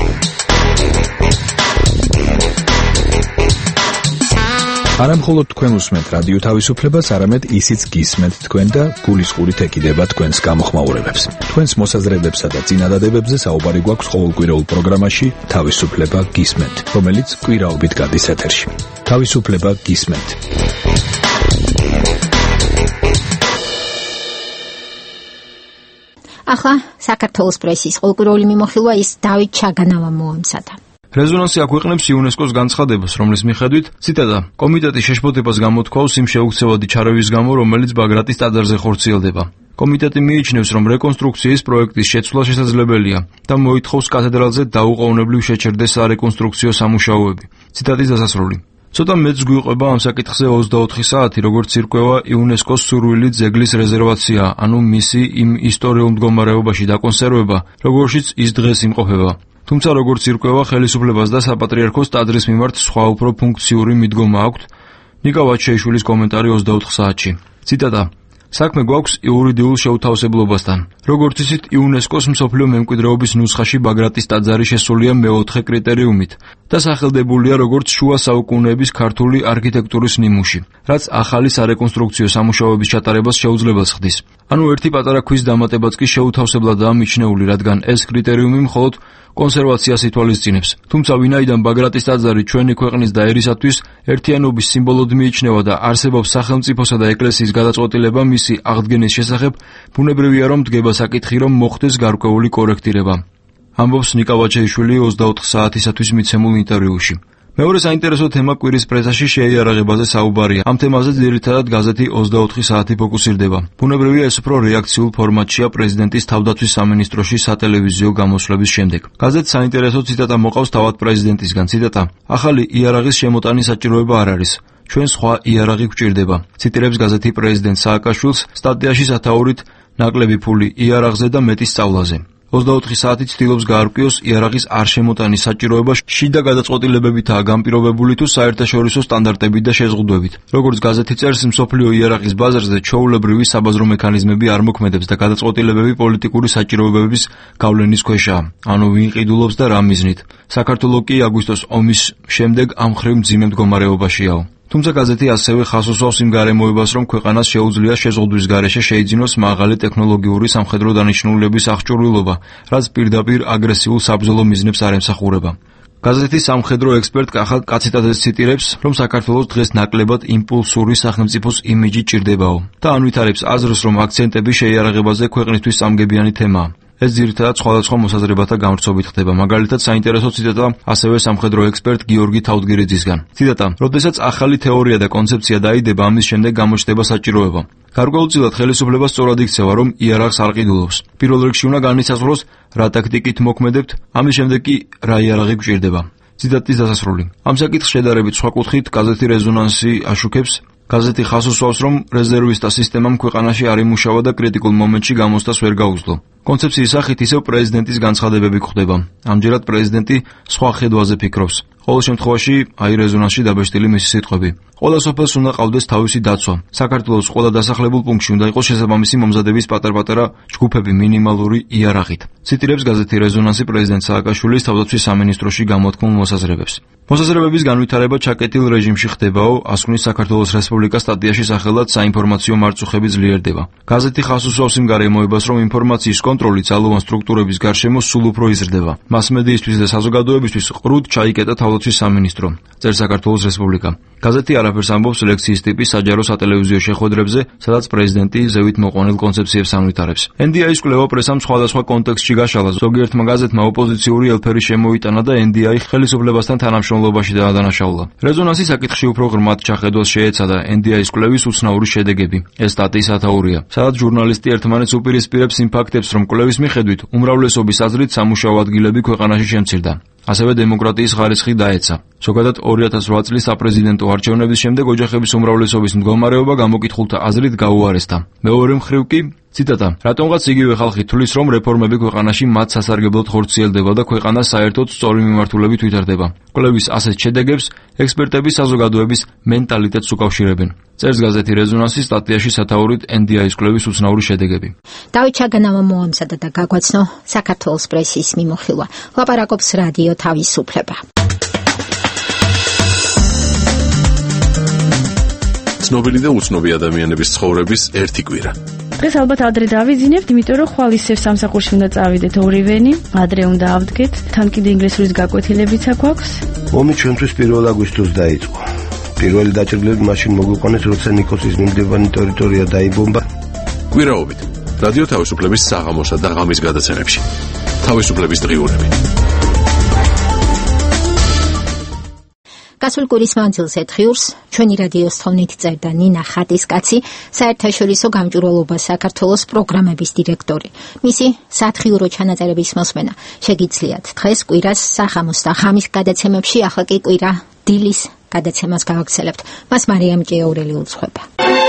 არა მხოლოდ თქვენ უსმენთ რადიო თავისუფლებას, არამედ ისიც გისმენთ თქვენ და გულისყურით ეკიდება თქვენს გამოხმაურებებს. თქვენს მოსაზრებებსა და წინადადებებზე საუბარი გვაქვს ყოველკვირეულ პროგრამაში თავისუფლება გისმენთ, რომელიც კვირაობით გადის ეთერში. თავისუფლება გისმენთ. ახლა საქართველოს პრესის ყოლკურული მიმოხილვა ის დავით ჩაგანავამ მოამზადა. რეზონანსი აქვეყნებს იუნესკოს განცხადებას, რომლის მიხედვით, ციტატა, კომიტეტი შეშფოთებას გამოთქვავს იმ შეუქცევადი ჩარევის გამო, რომელიც ბაგრატის ტაძარზე ხორციელდება. კომიტეტი მიიჩნევს, რომ რეკონსტრუქციის პროექტის შეცვლა შესაძლებელია და მოითხოვს კათედრალზე დაუყოვნებლივ შეჩერდეს სარეკონსტრუქციო სამუშაოები. ციტატის დასასრული. ცოტა მეც გვიყვება ამ საკითხზე ოცდაოთხი საათი, როგორც ირკვევა იუნესკოს სურვილი ძეგლის რეზერვაცია, ანუ მისი იმ ისტორიულ მდგომარეობაში დაკონსერვება, როგორშიც ის დღეს იმყოფება. თუმცა როგორც ირკვევა ხელისუფლებას და საპატრიარქოს ტაძრის მიმართ სხვა უფრო ფუნქციური მიდგომა აქვთ. ნიკა ვაჩეიშვილის კომენტარი ოცდაოთხ საათში. ციტატა: საქმე გვაქვს იურიდიულ შეუთავსებლობასთან. როგორც იცით, იუნესკოს მსოფლიო მემკვიდრეობის ნუსხაში ბაგრატის ტაძარი შესულია მეოთხე კრიტერიუმით და სახელდებულია როგორც შუა საუკუნეების ქართული არქიტექტურის ნიმუში, რაც ახალი სარეკონსტრუქციო სამუშაოების ჩატარებას შეუძლებელს ხდის. ანუ ერთი პატარა ქვის დამატებაც კი შეუთავსებლადაა მიჩნეული, რადგან ეს კრიტერიუმი მხოლოდ კონსერვაციას ითვალისწინებს. თუმცა ვინაიდან ბაგრატის ტაძარი ჩვენი ქვეყნის და ერისათვის ერთიანობის სიმბოლოდ მიიჩნევა და არსებობს სახელმწიფოსა და ეკლესიის გადაწყვეტილება მისი აღდგენის შესახებ, ბუნებრივია რომ დგება საკითხი, რომ მოხდეს გარკვეული კორექტირება. ამბობს ნიკა ვაჩეიშვილი ოცდაოთხ საათისათვის მიცემულ ინტერვიუში. მეორე საინტერესო თემა კვირის პრესაში შეიარაღებაზე საუბარია. ამ თემაზე ძირითადად გაზეთი ოცდაოთხი საათი ფოკუსირდება. ბუნებრივია ეს უფრო რეაქციულ ფორმატშია პრეზიდენტის თავდაცვის სამინისტროში სატელევიზიო გამოსვლების შემდეგ. გაზეთს საინტერესო ციტატა მოყავს თავად პრეზიდენტისგან. ციტატა: ახალი იარაღის შემოტანის საჭიროება არ არის. ჩვენ სხვა იარაღი გვჭირდება. ციტირებს გაზეთი პრეზიდენტ სააკაშვილს სტატიაში სათაურით ნაკლები ფული იარაღზე და მეტი სწავლაზე. ოცდაოთხი საათი ცდილობს გაარკვიოს იარაღის არ შემოტანის საჭიროება შიდა გადაწყვეტილებებითაა განპირობებული თუ საერთაშორისო სტანდარტებით და შეზღუდვებით. როგორც გაზეთი წერს, მსოფლიო იარაღის ბაზარზე ჩვეულებრივი საბაზრო მექანიზმები არ მოქმედებს და გადაწყვეტილებები პოლიტიკური საჭიროებების გავლენის ქვეშაა. ანუ ვინ ყიდულობს და რა მიზნით. საქართველოს კი აგვისტოს ომის შემდეგ ამ მხრივ მძიმე მდგომარეობაშიაო. თუმცა გაზეთი ასევე ხაზს უსვავს იმ გარემოებას, რომ ქვეყანას შეუძლია შეზღუდვის გარეშე შეიძინოს მაღალი ტექნოლოგიური სამხედრო დანიშნულების აღჭურვილობა, რაც პირდაპირ აგრესიულ საბრძოლო მიზნებს არ ემსახურება. გაზეთის სამხედრო ექსპერტ კახა კაციტაძეს ციტირებს, რომ საქართველოს დღეს ნაკლებად იმპულსური სახელმწიფოს იმიჯი ჭირდებაო და ანვითარებს აზრს, რომ აქცენტები შეიარაღებაზე ქვეყნისთვის სამგებიანი თემაა. ეს ძირითადად სხვადასხვა მოსაზრებათა გამრცობით ხდება. მაგალითად, საინტერესო ციტატა ასევე სამხედრო ექსპერტ გიორგი თავდგირიძისგან. ციტატა: როდესაც ახალი თეორია და კონცეფცია დაიდება, ამის შემდეგ გამოჩნდება საჭიროება. გარკვეულწილად ხელისუფლებას სწორად იქცევა, რომ იარაღს არ ყიდულობს. პირველ რიგში უნდა განისაზღვროს, რა ტაქტიკით მოქმედებთ, ამის შემდეგ კი რა იარაღი გვჭირდება. ციტატის დასასრული. ამ საკითხს შედარებით სხვა კუთხით გაზეთი რეზონანსი აშუქებს. გაზეთი ხაზს უსვავს, რომ რეზერვისტთა სისტემამ ქვეყანაში არ იმუშავა და კრიტიკულ მომენტში გამოსდას ვერ გაუძლო. კონცეფციის სახით ისევ პრეზიდენტის განცხადებები გვხვდება. ამჯერად პრეზიდენტი სხვა ხედვაზე ფიქრობს. ყოველ შემთხვევაში აი რეზონანსში დაბეჭდილი მისი სიტყვები. ყველა სოფელს უნდა ყავდეს თავისი დაცვა. საქართველოს ყველა დასახლებულ პუნქტში უნდა იყოს შესაბამისი მომზადების პატარ-პატარა ჯგუფები მინიმალური იარაღით. ციტირებს გაზეთი რეზონანსი პრეზიდენტ სააკაშვილის თავდაცვის სამინისტროში გამოთქმულ მოსაზრებებს. მოსაზრებების განვითარება ჩაკეტილ რეჟიმში ხდებაო, ასკვნის საქართველოს რესპუბლიკას სტატიაში სახელად საინფორმაციო მარწუხები ძლიერდება. გაზეთი ხაზს უსვავს იმ გარემოებას, რომ ინფორმაციის კონტროლი ძალოვან სტრუქტურების გარშემო სულ უფრო იზრდება. მასმედიისთვის და საზოგადოებისთვის ყრუდ ჩაიკეტა თავდაცვის სამინისტრო, წერს საქართველოს რესპუბლიკა. გაზეთი არაფერს ამბობს ლექციის ტიპის საჯარო სატელევიზიო შეხვედრებზე, სადაც პრეზიდენტი ზევით მოყვანილ კონცეფციებს ანვითარებს. ენ დი აის კვლევა პრესამ სხვადასხვა კონტექსტში გაშალა. ზოგიერთმა გაზეთმა ოპოზიციური ელფერი შემოიტანა და ენ დი აი ხელისუფლებასთან თანამშრომლობაში დაადანაშაულა. რეზონანსის საკითხში უფრო ღრმად ჩახედვას შეეცადა ენ დი აის კვლევის უცნაური შედეგები. ეს სტატიის ათაურია, სადაც ჟურნალისტი ერთმანეთს უპირისპირებს იმ ფაქტებს, რომ კვლევის მიხედვით უმრავლესობის აზრით სამუშაო ადგილები ქვეყანაში შემცირდა. ასევე დემოკრატიის ხარისხი დაეცა. ზოგადად ორი ათას ოთხ წლის საპრეზიდენტო არჩევნების შემდეგ ოჯახების უმრავლესობის მდგომარეობა გამოკითხულთა აზრით გაუარესდა. მეორე მხრივ კი ციტატა: რატომღაც იგივე ხალხი თვლის, რომ რეფორმები ქვეყანაში მათ სასარგებლოდ ხორციელდება და ქვეყანა საერთოდ სწორი მიმართულებით ვითარდება. კვლევის ასეთ შედეგებს ექსპერტები საზოგადოების მენტალიტეტს უკავშირებენ. წერს გაზეთი რეზონანსი სტატიაში სათაურით ენ დი აის კვლევის უცნაური შედეგები. დავით ჩაგანავმა მოამზადა და გაგვაცნო საქართველოს პრესის მიმოხილვა. ლაპარაკობს რადიო თავისუფლება. ცნობილი და უცნობი ადამიანების ცხოვრების ერთი კვირა. დღეს ალბათ ადრე დავიძინებთ, იმიტომ რომ ხვალ ისევ სამსახურში უნდა წავიდეთ ორივენი, ადრე უნდა ავდგეთ, თან კიდე ინგლისურის გაკვეთილებიც აქვს. ომი ჩვენთვის პირველ აგვისტოს დაიწყო. პირველი დაჭრილები მაშინ მოგვიყვანეს, როცა ნიკოსის მიმდებარე ტერიტორია დაიბომბა. კვირაობით რადიო თავისუფლების საღამოსა და ღამის გადაცემებში. თავისუფლების დღიურები. გასულ კვირის მანძილზე დღიურს ჩვენი რადიოს თხოვნით წერდა ნინა ხატისკაცი, საერთაშორისო გამჭვირვალობა საქართველოს პროგრამების დირექტორი. მისი სათხიურო ჩანაწერების მოსმენა შეგიძლიათ დღეს კვირას საღამოს და ღამის გადაცემებში, ახლა კი კვირა დილის გადაცემას გავაგრძელებთ. მას მარიამ ჭიაურელი უძღვება.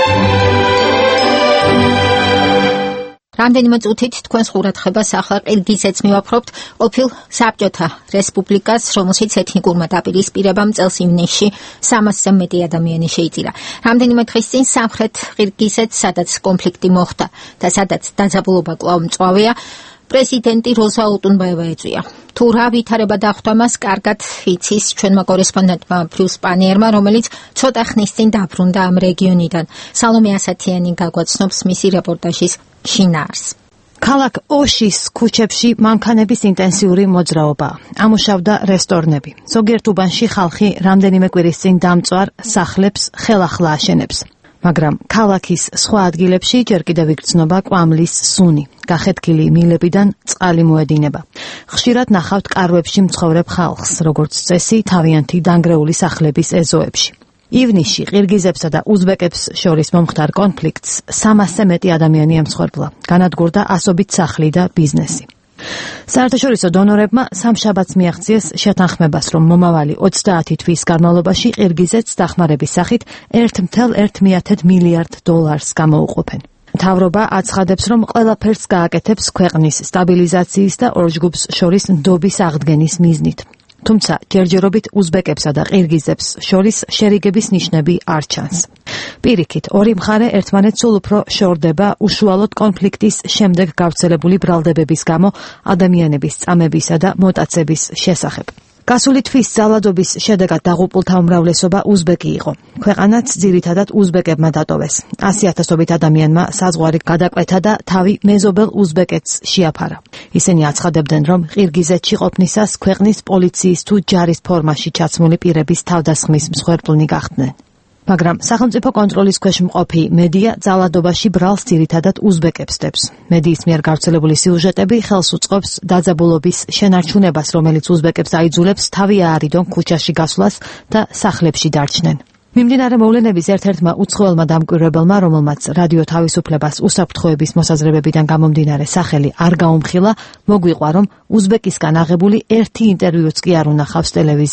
რამდენიმე წუთით თქვენს ყურადღებას ახლა ყირგიზეთს მივაფრობთ, ყოფილ საბჭოთა რესპუბლიკას, რომელშიც ეთნიკურმა დაპირისპირებამ წელს ივნისში სამასზე მეტი ადამიანი შეიწირა. რამდენიმე დღის წინ სამხრეთ ყირგიზეთს, სადაც კონფლიქტი მოხდა და სადაც დაძაბულობა კვლავ მწვავეა, პრეზიდენტი როზა ოტუნბაევა ეწვია. თუ რა ვითარება დახვდა მას, კარგად იცის ჩვენმა კორესპონდენტმა ფლუს პანიერმა, რომელიც ცოტა ხნის წინ დაბრუნდა ამ რეგიონიდან. სალომე ასათიანი გაგვაცნობს მისი რეპორტაჟის შინაარს. ქალაქ ოშის ქუჩებში მანქანების ინტენსიური მოძრაობა. ამუშავდა რესტორნები. ზოგიერთ უბანში ხალხი რამდენიმე კვირის წინ დამწვარ სახლებს ხელახლა აშენებს. მაგრამ ქალაქის სხვა ადგილებში ჯერ კიდევ იგრძნობა კვამლის სუნი. გახეთქილი მილებიდან წყალი მოედინება. ხშირად ნახავთ კარვებში მცხოვრებ ხალხს, როგორც წესი, თავიანთი დანგრეული სახლების ეზოებში. ივნისში ყირგიზებსა და უზბეკებს შორის მომხდარ კონფლიქტს სამასზე მეტი ადამიანი ემსხვერპლა. განადგურდა ასობით სახლი და ბიზნესი. საერთაშორისო დონორებმა სამშაბათს მიაღწიეს შეთანხმებას, რომ მომავალი ოცდაათი თვის განმავლობაში ყირგიზეთს დახმარების სახით ერთ целых ერთი მილიარდ დოლარს გამოუყოფენ. მთავრობა აცხადებს, რომ ყველაფერს გააკეთებს ქვეყნის სტაბილიზაციის და ორ ჯგუფს შორის ნდობის აღდგენის მიზნით. თუმცა ჯერჯერობით უზბეკებსა და ყირგიზებს შორის შერიგების ნიშნები არ ჩანს. პირიქით, ორი მხარე ერთმანეთს სულ უფრო შორდება უშუალოდ კონფლიქტის შემდეგ გავრცელებული ბრალდებების გამო ადამიანების წამებისა და მოტაცების შესახებ. გასული თვის ძალადობის შედეგად დაღუპულთა უმრავლესობა უზბეკი იყო. ქვეყანაც ძირითადად უზბეკებმა დატოვეს. ასი ათასობით ადამიანმა საზღვარი გადაკვეთა და თავი მეზობელ უზბეკეთს შეაფარა. ისინი აცხადებდნენ, რომ ყირგიზეთში ყოფნისას ქვეყნის პოლიციის თუ ჯარის ფორმაში ჩაცმული პირების თავდასხმის მსხვერპლნი გახდნენ. მაგრამ სახელმწიფო კონტროლის ქვეშ მყოფი მედია ძალადობაში ბრალს ძირითადად უზბეკებს დებს. მედიის მიერ გავრცელებული სიუჟეტები ხელს უწყობს დაძაბულობის შენარჩუნებას, რომელიც უზბეკებს აიძულებს თავი აარიდონ ქუჩაში გასვლას და სახლებში დარჩნენ. მიმდინარე მოვლენების ერთ-ერთმა უცხოელმა დამკვირვებელმა, რომელმაც რადიო თავისუფლებას უსაფრთხოების მოსაზრებებიდან გამომდინარე სახელი არ გაუმხილა, მოგვიყვა, რომ უზბეკისგან აღებული ერთი ინტერვიუც კი არ უნახავს ტელევიზიით.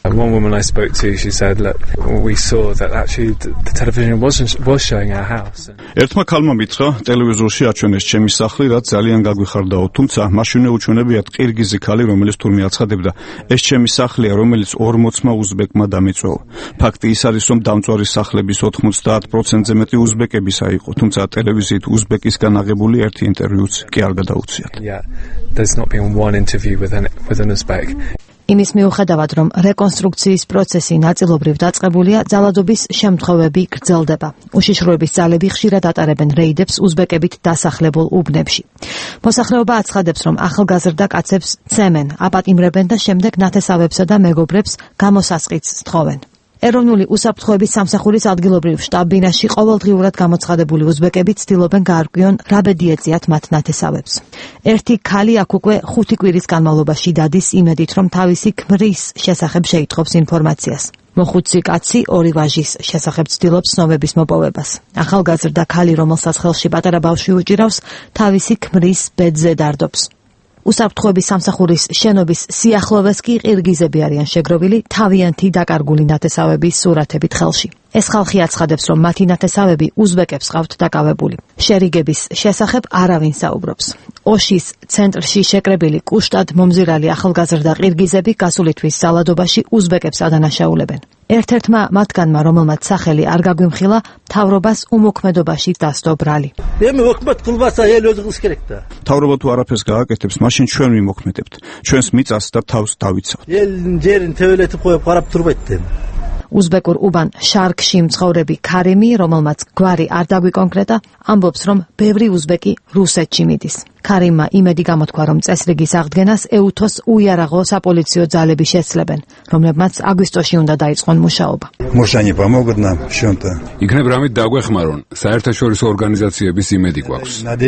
One woman I spoke to, she said, look, we saw that actually the television wasn't was showing our house. ერთმა ქალმა მითხრა, ტელევიზორში აჩვენეს ჩემი სახლი, რაც ძალიან გაგვიხარდაო, თუმცა მაშინე უჩვენებიათ ყირგიზი ქალი, რომელიც თურმე აცხადებდა, ეს ჩემი სახლია, რომელიც ორმოცმა უზბეკმა დამეწვევა. ფაქტი ის არის, რომ დამწვარი სახლების ოთხმოცდაათ პროცენტზე მეტი უზბეკებისა იყო, თუმცა ტელევიზიით უზბეკისგან აღებული ერთი ინტერვიუც კი არ გადაუციათ. Yeah, there's not been one interview with an with an Uzbek. იმის მიუხედავად, რომ რეკონსტრუქციის პროცესი ნაწილობრივ დაწყებულია, ძალადობის შემთხვევები გრძელდება. უშიშროების ძალები ხშირად ატარებენ რეიდებს უზბეკებით დასახლებულ უბნებში. მოსახლეობა აცხადებს, რომ ახალგაზრდა კაცებს ცემენ, აპატიმრებენ და შემდეგ ნათესავებსა და მეგობრებს გამოსასყიდს სთხოვენ. ეროვნული უსაფრთხოების სამსახურის ადგილობრივ შტაბ-ბინაში ყოველდღიურად გამოცხადებული უზბეკები ცდილობენ გაარკვიონ, რა ბედი ეწიათ მათ ნათესავებს. ერთი ქალი აქ უკვე ხუთი კვირის განმავლობაში დადის იმედით, რომ თავისი ქმრის შესახებ შეითხოვს ინფორმაციას. მოხუცი კაცი ორი ვაჟის შესახებ ცდილობს ცნობების მოპოვებას. ახალგაზრდა ქალი, რომელსაც ხელში პატარა ბავშვი უჭირავს, თავისი ქმრის ბედზე დარდობს. უსაფრთხოების სამსახურის შენობის სიახლოვეს კი ყირგიზები არიან შეგროვილი თავიანთი დაკარგული ნათესავების სურათებით ხელში. ეს ხალხი აცხადებს, რომ მათი ნათესავები უზბეკებს ყავთ დაკავებული. შერიგების შესახებ არავინ საუბრობს. ოშის ცენტრში შეკრებილი კუშტად მომზირალი ახალგაზრდა ყირგიზები გასული თვის ძალადობაში უზბეკებს ადანაშაულებენ. ერთ-ერთმა მათგანმა, რომელმაც სახელი არ გაგვიმხილა, მთავრობას უმოქმედობაში დასდო ბრალი. მთავრობა თუ არაფერს გააკეთებს, მაშინ ჩვენ ვიმოქმედებთ. ჩვენს მიწას და თავს დავიცავთ. უზბეკურ უბან შარკში მცხოვრები ქარიმი, რომელმაც გვარი არ დაგვიკონკრეტა, ამბობს, რომ ბევრი უზბეკი რუსეთში მიდის. ქარიმმა იმედი გამოთქვა, რომ წესრიგის აღდგენას ეუთოს უიარაღო საპოლიციო ძალები შესწლებენ, რომლებმაც აგვისტოში უნდა დაიწყონ მუშაობა. იქნებ რამით დაგვეხმარონ, საერთაშორისო ორგანიზაციების იმედი გვაქვს.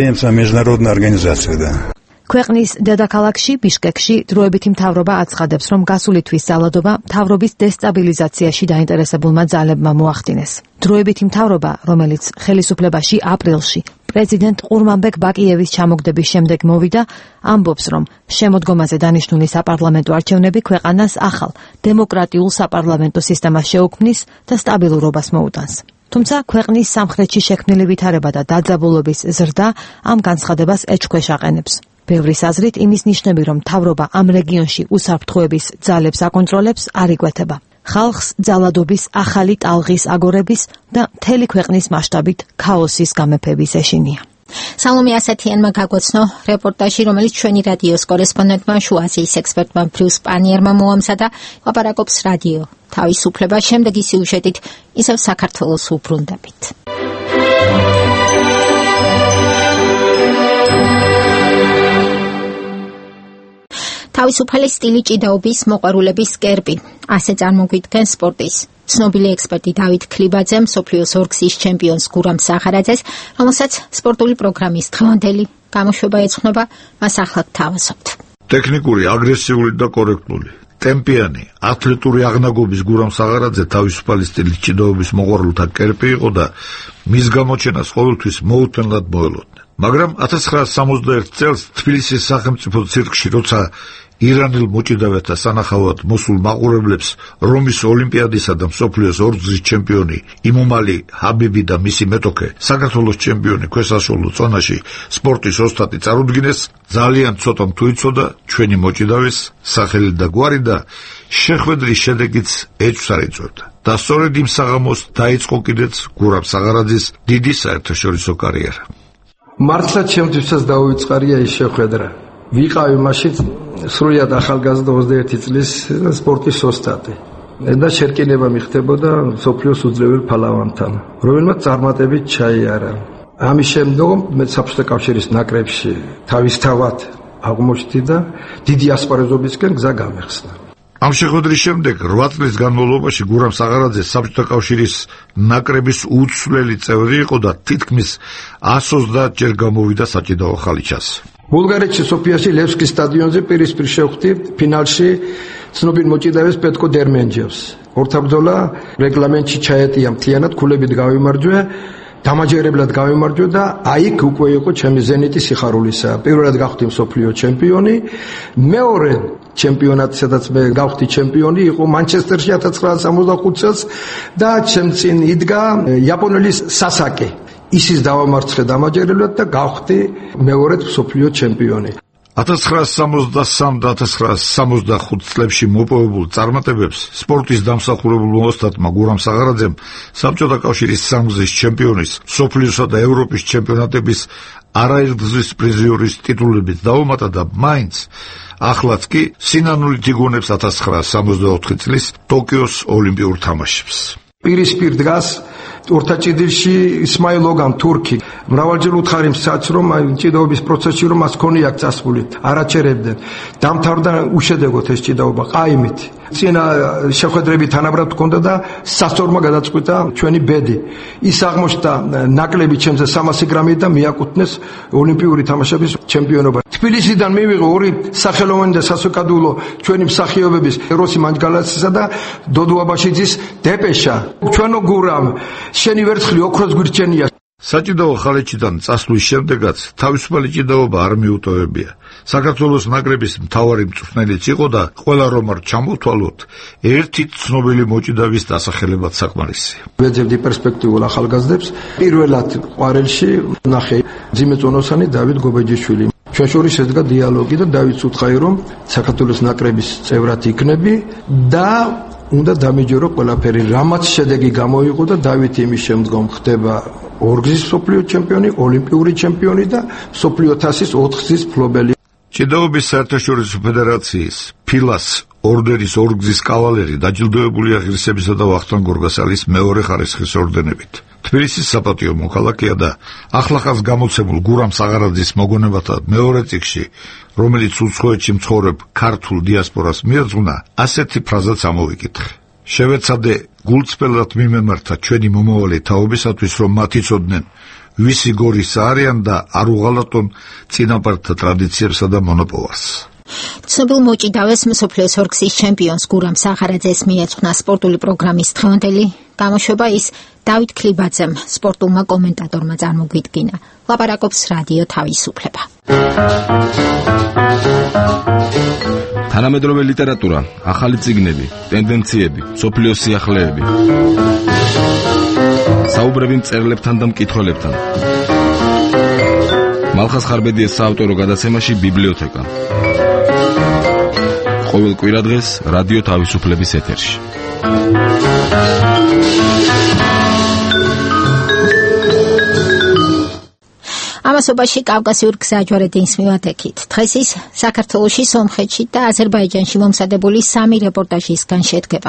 ქვეყნის დედაქალაქში ბიშკეკში დროებითი მთავრობა აცხადებს, რომ გასული თვის ძალადობა მთავრობის დესტაბილიზაციაში დაინტერესებულმა ძალებმა მოახდინეს. დროებითი მთავრობა, რომელიც ხელისუფლებაში აპრილში პრეზიდენტ ყურმანბეკ ბაკიევის ჩამოგდების შემდეგ მოვიდა, ამბობს, რომ შემოდგომაზე დანიშნული საპარლამენტო არჩევნები ქვეყანას ახალ დემოკრატიულ საპარლამენტო სისტემას შეუქმნის და სტაბილურობას მოუტანს. თუმცა ქვეყნის სამხრეთში შექმნილი ვითარება და დაძაბულობის ზრდა ამ განცხადებას ეჭქვეშ აყენებს. ბევრის აზრით იმის ნიშნები, რომ მთავრობა ამ რეგიონში უსაფრთხოების ძალებს აკონტროლებს, არ იკვეთება. ხალხს ძალადობის ახალი ტალღის აგორების და მთელი ქვეყნის მასშტაბით ქაოსის გამეფების ეშინია. სალომე ასათიანმა გაგვაცნო რეპორტაჟი, რომელიც ჩვენი რადიოს კორესპონდენტმა შუა აზიის ექსპერტმა ბრიუს პანიერმა მოამზადა. ლაპარაკობს რადიო თავისუფლება. შემდეგი სიუჟეტით ისევ საქართველოს უბრუნდებით. თავისუფალი სტილი ჭიდაობის მოყვარულების კერპი. ასე წარმოგვიდგენს სპორტის ცნობილი ექსპერტი დავით ქლიბაძე მსოფლიოს ორგზის ჩემპიონს გურამ სახარაძეს, რომელსაც სპორტული პროგრამის დღევანდელი გამოშვება ეძღვნება, მას ახლა გთავაზობთ. ტექნიკური, აგრესიული და კორექტული, ტემპიანი, ათლეტური აღნაგობის გურამ სახარაძე თავისუფალი სტილის ჭიდაობის მოყვარულთა კერპი იყო და მის გამოჩენას ყოველთვის მოუთმენლად მოელოდნენ. მაგრამ ათას ცხრაასი სამოცდაერთი წელს თბილისის სახელმწიფო ცირკში, როცა ირანელ მოჭიდავეთა სანახავად მოსულ მაყურებლებს რომის ოლიმპიადისა და მსოფლიოს ორგზის ჩემპიონი იმომალი ჰაბიბი და მისი მეტოქე საქართველოს ჩემპიონი ქვესაშუალო წონაში სპორტის ოსტატი წარუდგინეს, ძალიან ცოტამ თუ იცოდა ჩვენი მოჭიდავის სახელი და გვარი და შეხვედრის შედეგიც ეჭვს არ იწვევდა. და სწორედ იმ საღამოს დაიწყო კიდეც გურამ სახარაძის დიდი საერთაშორისო კარიერა. მართლა ჩემთვისაც დაუვიწყარია ის შეხვედრა. ვიყავი მაშინ სრულად ახალგაზრდა ოცდაერთი წლის სპორტის ოსტატი და შერკინება მიხდებოდა მსოფლიოს უძლეველ ფალავანთან, რომელმაც წარმატებით ჩაიარა. ამის შემდგომ მე საბჭოთა კავშირის ნაკრებში თავისთავად აღმოჩნდი და დიდი ასპარეზობისკენ გზა გამეხსნა. ამ შეხვედრის შემდეგ რვა წლის განმავლობაში გურამ სახარაძე საბჭოთა კავშირის ნაკრების უცვლელი წევრი იყო და თითქმის ას ოცდაათ ჯერ გამოვიდა საჭიდაო ხალიჩას. ბულგარეთში სოფიაში ლევსკის სტადიონზე პირისპირ შევხვდი ფინალში ცნობილ მოჭიდავეს პეტკო დერმენჯევს. ორთაბრძოლა რეგლამენტში ჩაეტია მთლიანად, ქულებით გავიმარჯვე, დამაჯერებლად გავიმარჯვე და აი იქ უკვე იყო ჩემი ზენიტი სიხარულისა. პირველად გახდი მსოფლიო ჩემპიონი, მეორე ჩემპიონატი, სადაც მე გავხდი ჩემპიონი, იყო მანჩესტერში ათას ცხრაასა სამოცდახუთი წელს და ჩემ წინ იდგა იაპონელი სასაკე. ისის დავამარცხე დამაჯერებლად და გავხდი მეორედ მსოფლიო ჩემპიონი. ათას ცხრაასა სამოცდასამ და ათას ცხრაასა სამოცდახუთ წლებში მოპოვებულ წარმატებებს სპორტის დამსახურებულ ოსტატმა გურამ საღარაძემ საბჭოთა კავშირის სამგზის ჩემპიონის, მსოფლიოსა და ევროპის ჩემპიონატების არაერთგზის პრიზიორის ტიტულებით დაუმატა და მაინც ახლაც კი სინანულით იგონებს ათას ცხრაასა სამოცდაოთხი წლის ტოკიოს ოლიმპიურ თამაშებს. პირისპირ დგას ორთაჭიდილში ისმაილ ოგან თურქი. მრავალჯერ უთხარი მსაც რომ ჭიდაობის პროცესში რომ მას ქონია წასული, არაჩერებდნენ. დამთავრდა უშედეგოდ ეს ჭიდაობა ყაიმით. წინა შეხვედრები თანაბრად ჰქონდა და სასწორმა გადაწყვიტა ჩვენი ბედი. ის აღმოჩნდა ნაკლები ჩემზე სამასი გრამი და მიაკუთვნეს ოლიმპიური თამაშების ჩემპიონობა. თბილისიდან მივიღო ორი სახელოვანი და სასოკადულო ჩვენი მსახიობების როსი მანჯგალაცისა და დოდო აბაშიძის დეპეშა. ჩვენო გურამ შენი ვერცხლი ოქროს გვირჩენია. საჭიდაო ხალეჩიდან წასვლის შემდეგაც თავისუფალი ჭიდაობა არ მიუტოვებია. საქართველოს ნაკრების მთავარი მწვრთნელიც იყო და ყველა რომ არ ჩამოთვალოთ, ერთი ცნობილი მოჭიდავის დასახელებად საკმარისი. ვეძებდი პერსპექტიულ ახალგაზრდებს, პირველად ყვარელში ნახე ძიმე წონოსანი დავით გობეჯიშვილი. ჩვენ შორის შედგა დიალოგი და დავითს უთხრა რომ საქართველოს ნაკრების წევრად იქნები და უნდა დამიჯერო ყველაფერი, რამაც შედეგი გამოიღო და დავითი იმის შემდგომ ხდება ორგზის მსოფლიო ჩემპიონი, ოლიმპიური ჩემპიონი და მსოფლიო თასის ოთხგზის მფლობელი. ჭიდაობის საერთაშორისო ფედერაციის ფილას ორდენის ორგზის კავალერი დაჯილდოებულია ღირსებისა და ვახტანგ გორგასალის მეორე ხარისხის ორდენებით. თბილისის საპატიო მოქალაქეა და ახლახანს გამოცემულ გურამ საღარაძის მოგონებათა მეორე წიგნში, რომელიც უცხოეთში მცხოვრებ ქართულ დიასპორას მიეძღვნა, ასეთი ფრაზაც ამოვიკითხე. შევეცადე გულწრფელად მიმემართა ჩვენი მომავალი თაობისათვის, რომ მათ იცოდნენ ვისი გორის არიან და არ უღალატონ წინაპართა ტრადიციებსა და მონოპოვარს. ცნობილ მოჭიდავეს მსოფლიოს ორგზის ჩემპიონს გურამ საღარაძეს მიეძღვნა სპორტული პროგრამის დღევანდელი გამოშვება ის დავით ქლიბაძემ, სპორტულმა კომენტატორმა წარმოგვიდგინა. ლაპარაკობს რადიო თავისუფლება. თანამედროვე ლიტერატურა, ახალი წიგნები, ტენდენციები, მსოფლიოს სიახლეები. საუბრები მწერლებთან და მკითხველებთან. მალხას ხარბედიეს საავტორო გადაცემაში ბიბლიოთეკა. ყოველ კვირადღეს რადიო თავისუფლების ეთერში. ამასობაში კავკასიურ გზაჯვარედინს მივატეკით. დღეს ის საქართველოში, სომხეთში და აზერბაიჯანში მომზადებული სამი რეპორტაჟისგან შედგება.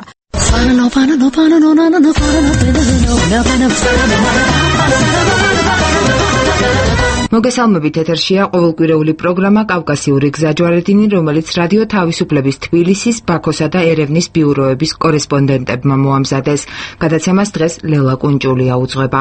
მოგესალმებით, ეთერშია ყოველკვირეული პროგრამა კავკასიური გზაჯვარედინი, რომელიც რადიო თავისუფლების თბილისის, ბაქოსა და ერევნის ბიუროების კორესპონდენტებმა მოამზადეს. გადაცემას დღეს ლელა კუნჭული აუძღვება.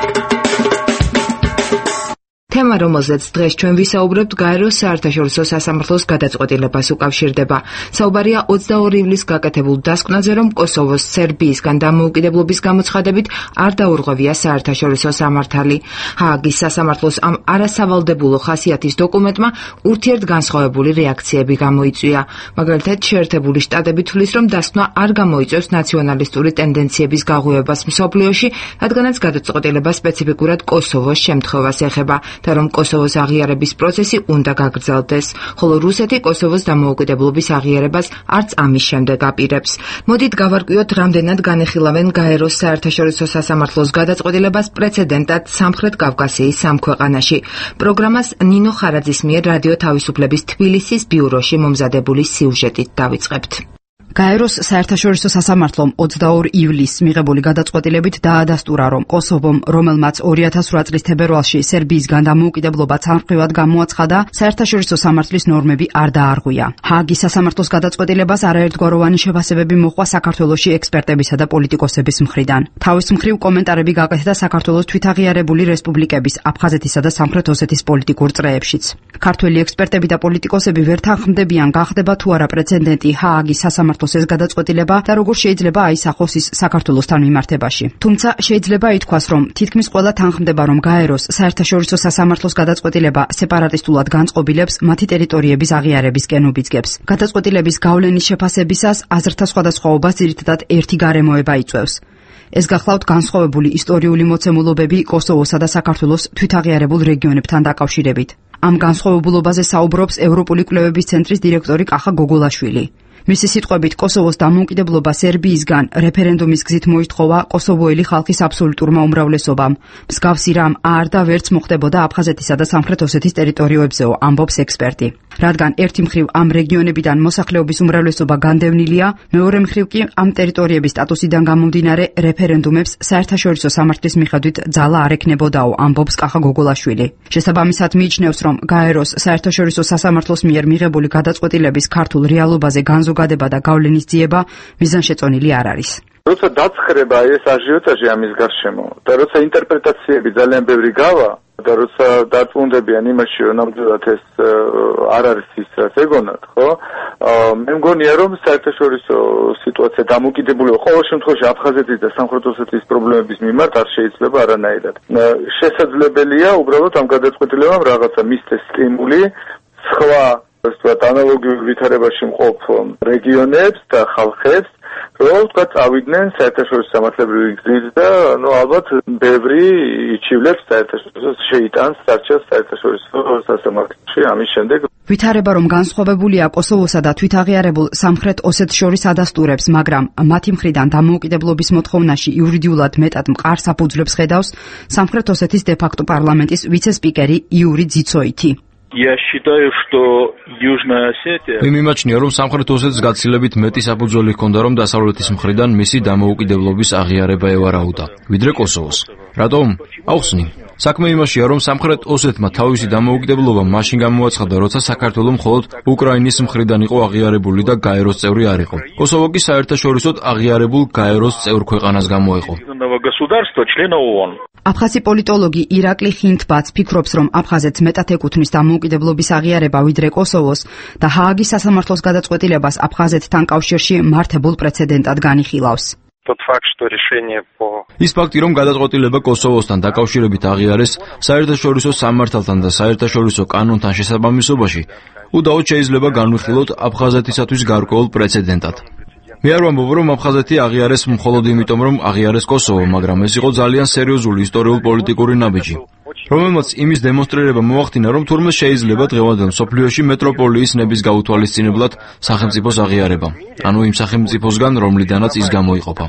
თემა, რომელზეც დღეს ჩვენ ვისაუბრებთ, გაეროს საერთაშორისო სასამართლოს გადაწყვეტილებას უკავშირდება. საუბარია ოცდაორი ივლისს გაკეთებულ დასკვნაზე, რომ კოსოვოს სერბიისგან დამოუკიდებლობის გამოცხადებით არ დაურღვევია საერთაშორისო სამართალი. ჰააგის სასამართლოს ამ არასავალდებულო ხასიათის დოკუმენტმა ურთიერთგანსხვავებული რეაქციები გამოიწვია. მაგალითად, შეერთებული შტატები თვლის, რომ დასკვნა არ გამოიწვევს ნაციონალისტური ტენდენციების გაღვივებას მსოფლიოში, რადგანაც გადაწყვეტილება სპეციფიკურად კოსოვოს შემთხვევას ეხება. და რომ კოსოვოს აღიარების პროცესი უნდა გაგრძელდეს, ხოლო რუსეთი კოსოვოს დამოუკიდებლობის აღიარებას არც ამის შემდეგ აპირებს. მოდით გავარკვიოთ, რამდენად განეხილავენ გაეროს საერთაშორისო სასამართლოს გადაწყვეტილებას პრეცედენტად სამხრეთ კავკასიის სამ ქვეყანაში. პროგრამას ნინო ხარაძის მიერ რადიო თავისუფლების თბილისის ბიუროში მომზადებული სიუჟეტით დავიწყებთ. გაეროს საერთაშორისო სასამართლომ ოცდაორი ივლისს მიღებული გადაწყვეტილებით დაადასტურა, რომ კოსოვომ, რომელმაც ორი ათას ორი წლის თებერვალში სერბიისგან დამოუკიდებლობა ცალმხრივად გამოაცხადა, საერთაშორისო სამართლის ნორმები არ დაარღვია. ჰააგის სასამართლოს გადაწყვეტილებას არაერთგვაროვანი შეფასებები მოჰყვა საქართველოში ექსპერტებისა და პოლიტიკოსების მხრიდან. თავის მხრივ კომენტარები გაკეთდა საქართველოს თვითაღიარებული რესპუბლიკების, აფხაზეთისა და სამხრეთ ოსეთის პოლიტიკურ წრეებშიც. ქართველი ექსპერტები და პოლიტიკოსები ვერ თანხმდებიან, გახდება თუ არა პრეცედენტი ჰააგის სასამართლოს გაიმართოს ეს გადაწყვეტილება და როგორ შეიძლება აისახოს ის საქართველოსთან მიმართებაში. თუმცა შეიძლება ითქვას, რომ თითქმის ყველა თანხმდება, რომ გაეროს საერთაშორისო სასამართლოს გადაწყვეტილება სეპარატისტულად განწყობილებს მათი ტერიტორიების აღიარებისკენ უბიძგებს. გადაწყვეტილების გავლენის შეფასებისას აზრთა სხვადასხვაობას ძირითადად ერთი გარემოება იწვევს. ეს გახლავთ განსხვავებული ისტორიული მოცემულობები კოსოვოსა და საქართველოს თვითაღიარებულ რეგიონებთან დაკავშირებით. ამ განსხვავებულობაზე საუბრობს ევროპული კვლევების ცენტრის დირექტორი კახა გოგოლაშვილი. მისი სიტყვებით, კოსოვოს დამოუკიდებლობა სერბიისგან რეფერენდუმის გზით მოითხოვა კოსოვოელი ხალხის აბსოლუტურმა უმრავლესობამ. მსგავსი რამ არ და ვერც მოხდებოდა აფხაზეთისა და სამხრეთ ოსეთის ტერიტორიებზეო, ამბობს ექსპერტი. რადგან ერთი მხრივ ამ რეგიონებიდან მოსახლეობის უმრავლესობა განდევნილია, მეორე მხრივ კი ამ ტერიტორიების სტატუსიდან გამომდინარე რეფერენდუმებს საერთაშორისო სამართლის მიხედვით ძალა არ ექნებოდაო, ამბობს კახა გოგოლაშვილი. შესაბამისად მიიჩნევს, რომ გაეროს საერთაშორისო სასამართლოს მიერ მიღებული გადაწყვეტილების ქართულ რეალობაზე განზოგადება და გავლენის ძიება მიზანშეწონილი არ არის. როცა დაცხრება ეს აჟიოტაჟი ამის გარშემო და როცა ინტერპრეტაციები ძალიან ბევრი გავა და როცა დაწუნდებიან იმაში, რომ ნამდვილად ეს არ არის ის, რაც ეგონათ, ხო? მე მგონია, რომ საერთაშორისო სიტუაცია დამოკიდებულია ყოველ შემთხვევაში აფხაზეთის და სამხრეთ ოსეთის პრობლემების მიმართ არ შეიძლება არანაირად. შესაძლებელია უბრალოდ ამ გადაწყვეტილებამ რაღაცა მისცეს სტიმული სხვა ვთქვათ, ანალოგიურ ვითარებაში მყოფ რეგიონებს და ხალხებს, რომ თქვა წავიდნენ საერთაშორისო სამართლებრივი გზით და ნუ ალბათ ბევრი იჩივლებს საერთაშორისო შეიტანს დარჩას საერთაშორისო სასამართლოში ამის შემდეგ. ვითარება რომ განსხვავებულია კოსოვოსა და თვითაღიარებულ სამხრეთ ოსეთს შორის ადასტურებს, მაგრამ მათი მხრიდან დამოუკიდებლობის მოთხოვნაში იურიდიულად მეტად მყარ საფუძვლებს ხედავს სამხრეთ ოსეთის დე-ფაქტო პარლამენტის ვიცე-სპიკერი იური ძიცოითი. Я считаю, что Южная Осетия... მე მიმაჩნია, რომ სამხრეთ ოსეთს გაცილებით მეტი საფუძველი ჰქონდა, რომ დასავლეთის მხრიდან მისი დამოუკიდებლობის აღიარება ევარაუდა, ვიდრე კოსოვოს. რატომ? აუხსნი. საქმე იმაშია, რომ სამხრეთ ოსეთმა თავისი დამოუკიდებლობა მაშინ გამოაცხადა, როცა საქართველო მხოლოდ უკრაინის მხრიდან იყო აღიარებული და გაეროს წევრი არ იყო. კოსოვო კი საერთაშორისოდ აღიარებულ გაეროს წევრ ქვეყანას გამოეყო. აფხაზი პოლიტოლოგი ირაკლი ხინთბაც ფიქრობს, რომ აფხაზეთს მეტად ეკუთვნის დამოუკიდებლობის აღიარება ვიდრე კოსოვოს და ჰააგის სასამართლოს გადაწყვეტილებას აფხაზეთთან კავშირში მართებულ პრეცედენტად განიხილავს. ის ფაქტი, რომ გადაწყვეტილება კოსოვოსთან დაკავშირებით აღიარეს საერთაშორისო სამართალთან და საერთაშორისო კანონთან შესაბამისობაში, უდაოდ შეიძლება განვიხილოთ აფხაზეთისათვის გარკვეულ პრეცედენტად. მე არ ვამბობ, რომ აფხაზეთი აღიარეს მხოლოდ იმიტომ, რომ აღიარეს კოსოვო, მაგრამ ეს იყო ძალიან სერიოზული ისტორიულ-პოლიტიკური ნაბიჯი, რომელმაც იმის დემონსტრირება მოახდინა, რომ თურმე შეიძლება დღევანდელ მსოფლიოში მეტროპოლიის ნების გაუთვალისწინებლად სახელმწიფოს აღიარება, ანუ იმ სახელმწიფოსგან, რომლიდანაც ის გამოიყოფა.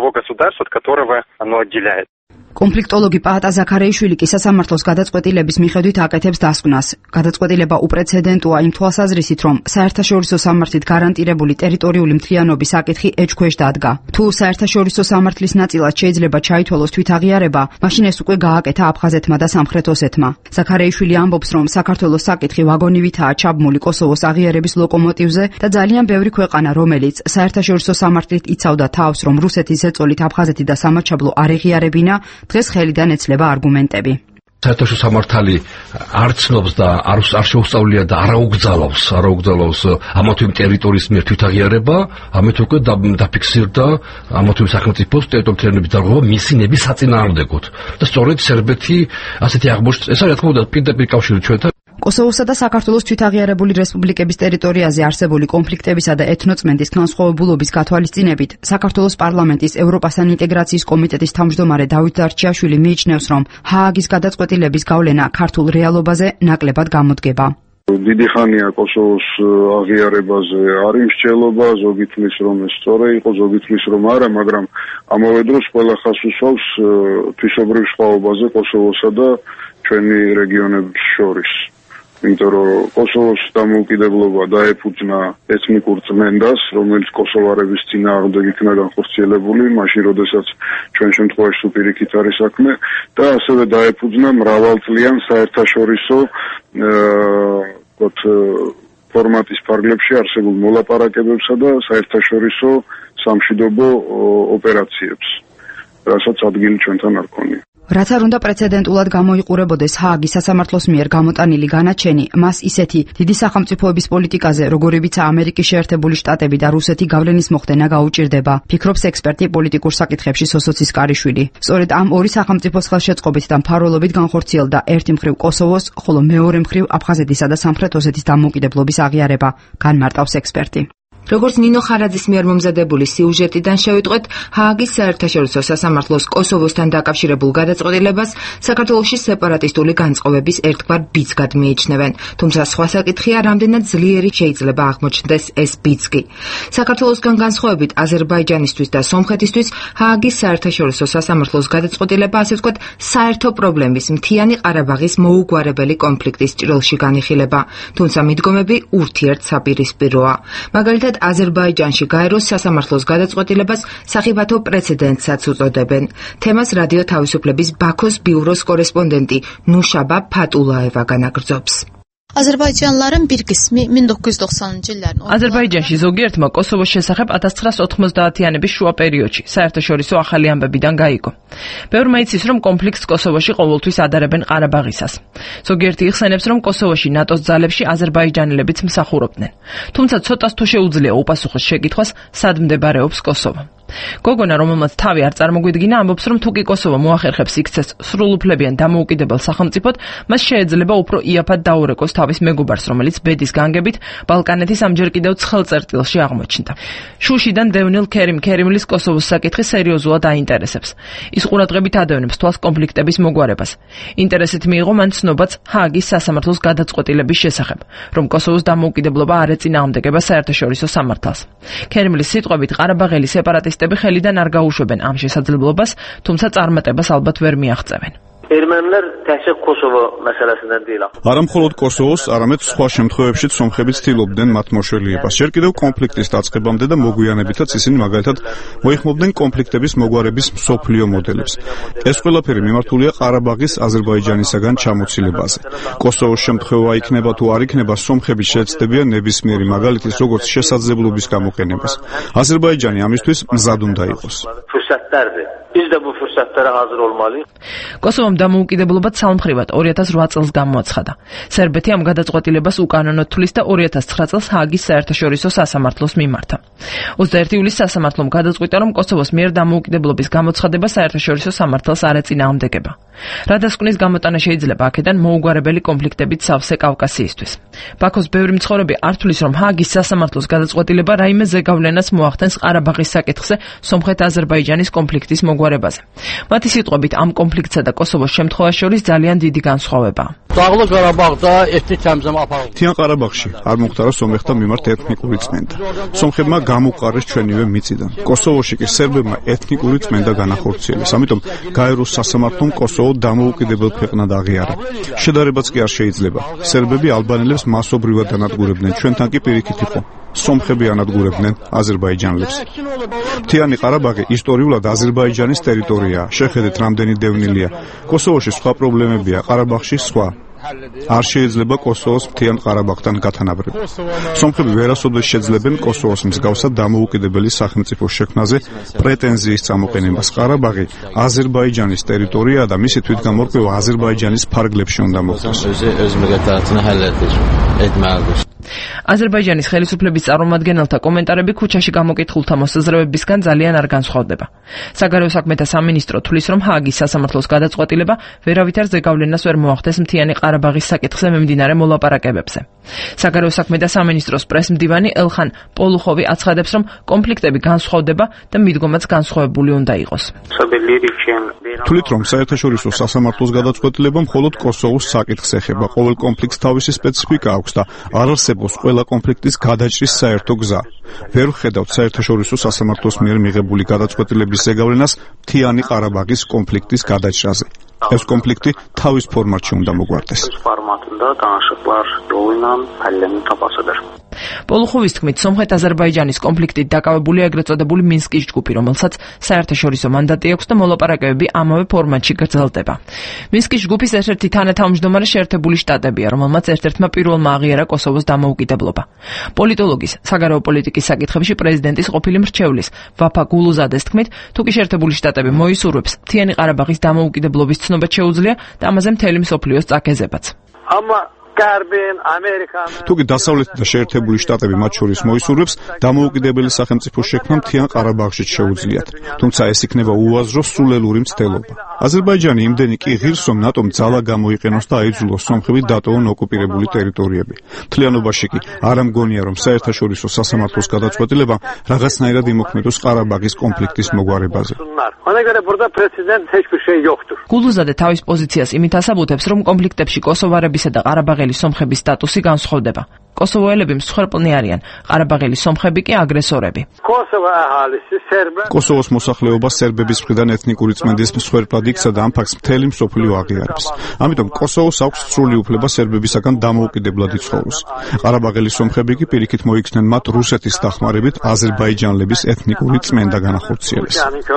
კონფლიქტოლოგი პაატა ზაქარეიშვილი კი სასამართლოს გადაწყვეტილების მიხედვით აკეთებს დასკვნას. გადაწყვეტილება უპრეცედენტოა იმ თვალსაზრისით, რომ საერთაშორისო სამართლით გარანტირებული ტერიტორიული მთლიანობის საკითხი ეჭქვეშ დადგა. თუ საერთაშორისო სამართლის ნაწილად შეიძლება ჩაითვალოს თვითაღიარება, მაშინ ეს უკვე გააკეთა აფხაზეთმა და სამხრეთ ოსეთმა. ზაქარეიშვილი ამბობს, რომ საქართველოს საკითხი ვაგონივითაა ჩაბმული კოსოვოს აღიარების ლოკომოტივზე და ძალიან ბევრი ქვეყანა, რომელიც საერთაშორისო სამართლით იცავდა თავს, რომ რუსეთის ზეწოლით აფხაზეთი და სამაჩაბლო არ ეღიარებინა, დღეს ხელიდან ეცლება არგუმენტები. საერთაშორისო სამართალი არ ცნობს და არ არ შეუსწავლია და არ აუგზავნოს, არ აუგზავნოს ამა თუ იმ ტერიტორიის მიერ თვითაღიარება, ამით უკვე დაფიქსირდა ამა თუ იმ სახელმწიფოს ტერიტორიების დარღვევა მისი ნების საწინააღმდეგოდ. და სწორედ სერბეთი ასეთი აღმოჩნდა. ეს არის რა თქმა უნდა პირდაპირ კავშირი ჩვენთან. კოსოვოსა და საქართველოს თვითაღიარებული რესპუბლიკების ტერიტორიაზე არსებული კონფლიქტებისა და ეთნოწმენდის განსხვავებულობის გათვალისწინებით საქართველოს პარლამენტის ევროპასთან ინტეგრაციის კომიტეტის თავმჯდომარე დავით დარჩიაშვილი მიიჩნევს, რომ ჰააგის გადაწყვეტილების გავლენა ქართულ რეალობაზე ნაკლებად გამოდგება. დიდი ხანია კოსოვოს აღიარებაზე არის მსჯელობა, ზოგი თვლის რომ ეს სწორი იყო, ზოგი თვლის რომ არა, მაგრამ ამავე დროს ყველა ხაზს უსვავს თვისობრივ სხვაობაზე კოსოვოსა და ჩვენი რეგიონების შორის. იმიტომ რომ კოსოვოს დამოუკიდებლობა დაეფუძნა ეთნიკურ წმენდას, რომელიც კოსოვარების წინააღმდეგ იქნა განხორციელებული, მაშინ როდესაც ჩვენ შემთხვევაში თუ პირიქით არის საქმე, და ასევე დაეფუძნა მრავალწლიან საერთაშორისო ფორმატის ფარგლებში არსებულ მოლაპარაკებებსა და საერთაშორისო სამშვიდობო ოპერაციებს, რასაც ადგილი ჩვენთან არ ქონია. რაც არ უნდა პრეცედენტულად გამოიყურებოდეს ჰააგის სასამართლოს მიერ გამოტანილი განაჩენი, მას ისეთი დიდი სახელმწიფოების პოლიტიკაზე, როგორებიცაა ამერიკის შეერთებული შტატები და რუსეთი გავლენის მოხდენა გაუჭირდება, ფიქრობს ექსპერტი პოლიტიკურ საკითხებში სოსოცის კარიშვილი. სწორედ ამ ორი სახელმწიფოს ხელშეწყობით და მფარველობით განხორციელდა ერთი მხრივ კოსოვოს, ხოლო მეორე მხრივ აფხაზეთისა და სამხრეთ ოსეთის დამოუკიდებლობის აღიარება, განმარტავს ექსპერტი. როგორც ნინო ხარაძის მიერ მომზადებული სიუჟეტიდან შევიტყვეთ, ჰააგის საერთაშორისო სასამართლოს კოსოვოსთან დაკავშირებულ გადაწყვეტილებას საქართველოში სეპარატისტული განწყობების ერთგვარ ბიძგად მიიჩნევენ, თუმცა სხვა საკითხია, რამდენად ძლიერი შეიძლება აღმოჩნდეს ეს ბიძგი. საქართველოსგან განსხვავებით აზერბაიჯანისთვის და სომხეთისთვის ჰააგის საერთაშორისო სასამართლოს გადაწყვეტილება, ასე ვთქვათ, საერთო პრობლემის მთიანი ყარაბაღის მოუგვარებელი კონფლიქტის ჭრილში განიხილება, თუმცა მიდგომები ურთიერთსაპირისპიროა. მაგალითად აზერბაიჯანში გაეროს სასამართლოს გადაწყვეტილებას სახიფათო პრეცედენტსაც უწოდებენ. თემას რადიო თავისუფლების ბაქოს ბიუროს კორესპონდენტი ნუშაბა ფატულაევა განაგრძობს. Azərbaycanlıların bir qismi min doqquz yüz doxsanıncı illərin Azərbaycanში ზოგიერთმა კოსოვოს შესახებ ათას ცხრაას ოთხმოცდაათიანების შუა პერიოდში საერთაშორისო ახალი ამბებიდან გაიგო. ბევრმა იცის, რომ კონფლიქტს კოსოვოში ყოველთვის ადარებენ ყარაბაღისას. ზოგიერთი იხსენებს, რომ კოსოვოში ნატოს ძალებში აზერბაიჯანელებიც მსახურობდნენ. თუმცა ცოტას თუ შეუძლია უპასუხოს შეკითხვას, სად მდებარეობს კოსოვო. გოგონა, რომელმაც თავი არ წარმოგვიდგინა, ამბობს, რომ თუ კი კოსოვო მოახერხებს იქცეს სრულუფლებიან დამოუკიდებელ სახელმწიფოდ, მას შეიძლება უფრო იაფად დაურეკოს თავის მეგობარს, რომელიც ბედის განგებით ბალკანეთის ამჯერ კიდევ ცხელ წერტილში აღმოჩნდა. შუშიდან დევნილ ქერიმ ქერიმლის კოსოვოს საკითხი სერიოზულად აინტერესებს. ის ყურადღებით ადევნებს თვალს კონფლიქტების მოგვარებას. ინტერესით მიიღო მან ცნობაც ჰააგის სასამართლოს გადაწყვეტილების შესახებ, რომ კოსოვოს დამოუკიდებლობა არ ეწინააღმდეგება საერთაშორისო სამართალს. ქერიმლის სიტყვებით, ყარაბაღელი სეპარატისტები ხელიდან არ გაუშვებენ ამ შესაძლებლობას, თუმცა წარმატებას ალბათ ვერ მიაღწევენ. Ermənilər təkcə Kosovo məsələsindən deyil. არა მხოლოდ კოსოვოს, არამედ სხვა შემთხვევებშიც სომხები ცდილობდნენ მათ მოშველიებას. ჯერ კიდევ კონფლიქტის დაწყებამდე და მოგვიანებითაც ისინი მაგალითად მოიხმობდნენ კონფლიქტების მოგვარების მსოფლიო მოდელებს. ეს ყველაფერი მიმართულია ყარაბაღის აზერბაიჯანისაგან ჩამოცილებაზე. კოსოვოს შემთხვევა იქნება თუ არ იქნება, სომხები შეეცდებიან ნებისმიერი მაგალითის როგორც შესაძლებლობის გამოყენებას. აზერბაიჯანი ამისთვის მზად უნდა იყოს. Fürsətlərdir. Biz də bu fürsətlərə hazır olmalıyıq. კოსოვომ დამოუკიდებლობა ცალმხრივად ორი ათას ოთხ წელს გამოაცხადა. სერბეთი ამ გადაწყვეტილებას უკანონოდ თვლის და ორი ათას ცხრა წელს ჰააგის საერთაშორისო სასამართლოს მიმართა. ოცდაერთი ივლისს სასამართლომ გადაწყვიტა, რომ კოსოვოს მიერ დამოუკიდებლობის გამოცხადება საერთაშორისო სამართალს არ ეწინააღმდეგება. რადასკვნის გამოტანა შეიძლება აქედან მოუგვარებელი კონფლიქტებით სავსე კავკასიისთვის. ბაქოს ბევრი მცხოვრები არ თვლის, რომ ჰააგის სასამართლოს გადაწყვეტილება რაიმე ზეგავლენას მოახდენს ყარაბაღის საკითხზე სომხეთ-აზერბაიჯანის კონფლიქტის მოგვარებაზე. მათი სიტყვებით, ამ კონფლიქტსა და კოსოვოს შემთხვევას შორის ძალიან დიდი განსხვავებაა. Dağlıq Qarabağda etnik təmizləmə aparıldı. თიან ყარაბაღში არ მომხდარა სომეხთა მიმართ ეთნიკური წმენდა. სომხებმა გამოუყარეს ჩვენივე მიწიდან. კოსოვოში კი სერბებმა ეთნიკური წმენდა განახორციელეს. ამიტომ გაეროს სასამართლომ კოსოვო დამოუკიდებელ ქვეყნად აღიარა. შედარებაც კი არ შეიძლება. სერბები ალბანელებს მასობრივად ანადგურებდნენ, ჩვენთან კი პირიქით იყო. სომხები ანადგურებდნენ აზერბაიჯანელებს. მთიანი ყარაბაღი ისტორიულად აზერბაიჯანის ტერიტორიაა. შეხედეთ, რამდენი დევნილია. კოსოვოში სხვა პრობლემებია, ყარაბაღში სხვა. არ შეიძლება კოსოვოს მთიან ყარაბაღთან გათანაბრება. სომხები ვერასოდეს შეძლებენ კოსოვოს მსგავსად დამოუკიდებელი სახელმწიფოს შექმნაზე პრეტენზიის წამოყენებას. ყარაბაღი აზერბაიჯანის ტერიტორიაა და მისი თვითგამორკვევა აზერბაიჯანის ფარგლებში უნდა მოხდეს. აზერბაიჯანის ხელისუფლების წარმომადგენელთა კომენტარები ქუჩაში გამოკითხულთა მოსაზრებებისგან ძალიან არ განსხვავდება. საგარეო საქმეთა სამინისტრო თვლის, რომ ჰააგის სასამართლოს გადაწყვეტილება ვერავითარ ზეგავლენას ვერ მოახდენს მთიანი ყარაბაღის საკითხზე მიმდინარე მოლაპარაკებებზე. საგარეო საქმეთა სამინისტროს პრესმდივანი ელხან პოლუხოვი აცხადებს, რომ კონფლიქტები განსხვავდება და მიდგომაც განსხვავებული უნდა იყოს. თვლით, რომ საერთაშორისო სასამართლოს გადაწყვეტილება მხოლოდ კოსოვოს საკითხს ეხება. ყოველ კონფლიქტს თავისი სპეციფიკა აქვს და არ არსებობს ყველა კონფლიქტის გადაჭრის საერთო გზა. ვერ ვხედავთ საერთაშორისო სასამართლოს მიერ მიღებული გადაწყვეტილების ზეგავლენას მთიანი ყარაბაღის კონფლიქტის გადაჭრაზე. ეს კონფლიქტი თავის ფორმატში უნდა მოგვარდეს. პოლუხოვის თქმით, სომხეთ-აზერბაიჯანის კონფლიქტით დაკავებულია ეგრეთ წოდებული მინსკის ჯგუფი, რომელსაც საერთაშორისო მანდატი აქვს და მოლაპარაკებები ამავე ფორმატში გრძელდება. მინსკის ჯგუფის ერთ-ერთი თანათავმჯდომარე შეერთებული შტატებია, რომელმაც ერთ-ერთმა პირველმა აღიარა კოსოვოს დამოუკიდებლობა. პოლიტოლოგის, საგარეო პოლიტიკის საკითხებში პრეზიდენტის ყოფილი მრჩევლის ვაფა გულუზადეს თქმით, თუკი შეერთებული შტატები მოისურვებს, მთიანი ყარაბაღის დამოუკიდებლობის ცნობა შეუძლია და ამაზე მთელი მსოფლიოს წაკეზებაც. თუკი დასავლეთი და შეერთებული შტატები მათ შორის მოისურვებს, დამოუკიდებელი სახელმწიფოს შექმნა მთიან ყარაბაღშიც შეუძლიათ. თუმცა ეს იქნება უაზრო სულელური მცდელობა. აზერბაიჯანი იმდენი კი ღირს, რომ ნატომ ძალა გამოიყენოს და აიძულოს სომხები დატოვონ ოკუპირებული ტერიტორიები. მთლიანობაში კი არ ამგონია, რომ საერთაშორისო სასამართლოს გადაწყვეტილება რაღაცნაირად იმოქმედოს ყარაბაღის კონფლიქტის მოგვარებაზე. გულუზადე თავის პოზიციას იმით ასაბუთებს, რომ კონფლიქტებში კოსოვარებისა და ყარაბაღელი სომხების სტატუსი განსხვავდება. კოსოვოელები მსხვერპლნი არიან, ყარაბაღელი სომხები კი აგრესორები. კოსოვოს მოსახლეობა სერბების მხრიდან ეთნიკური წმენდის მსხვერპლად იქცა და ამ ფაქტს მთელი მსოფლიო აღიარებს. ამიტომ კოსოვოს აქვს სრული უფლება სერბებისაგან დამოუკიდებლად იცხოვროს. ყარაბაღელი სომხები კი პირიქით მოიქცნენ მათ რუსეთის დახმარებით აზერბაიჯანლების ეთნიკური წმენდა განახორციელეს.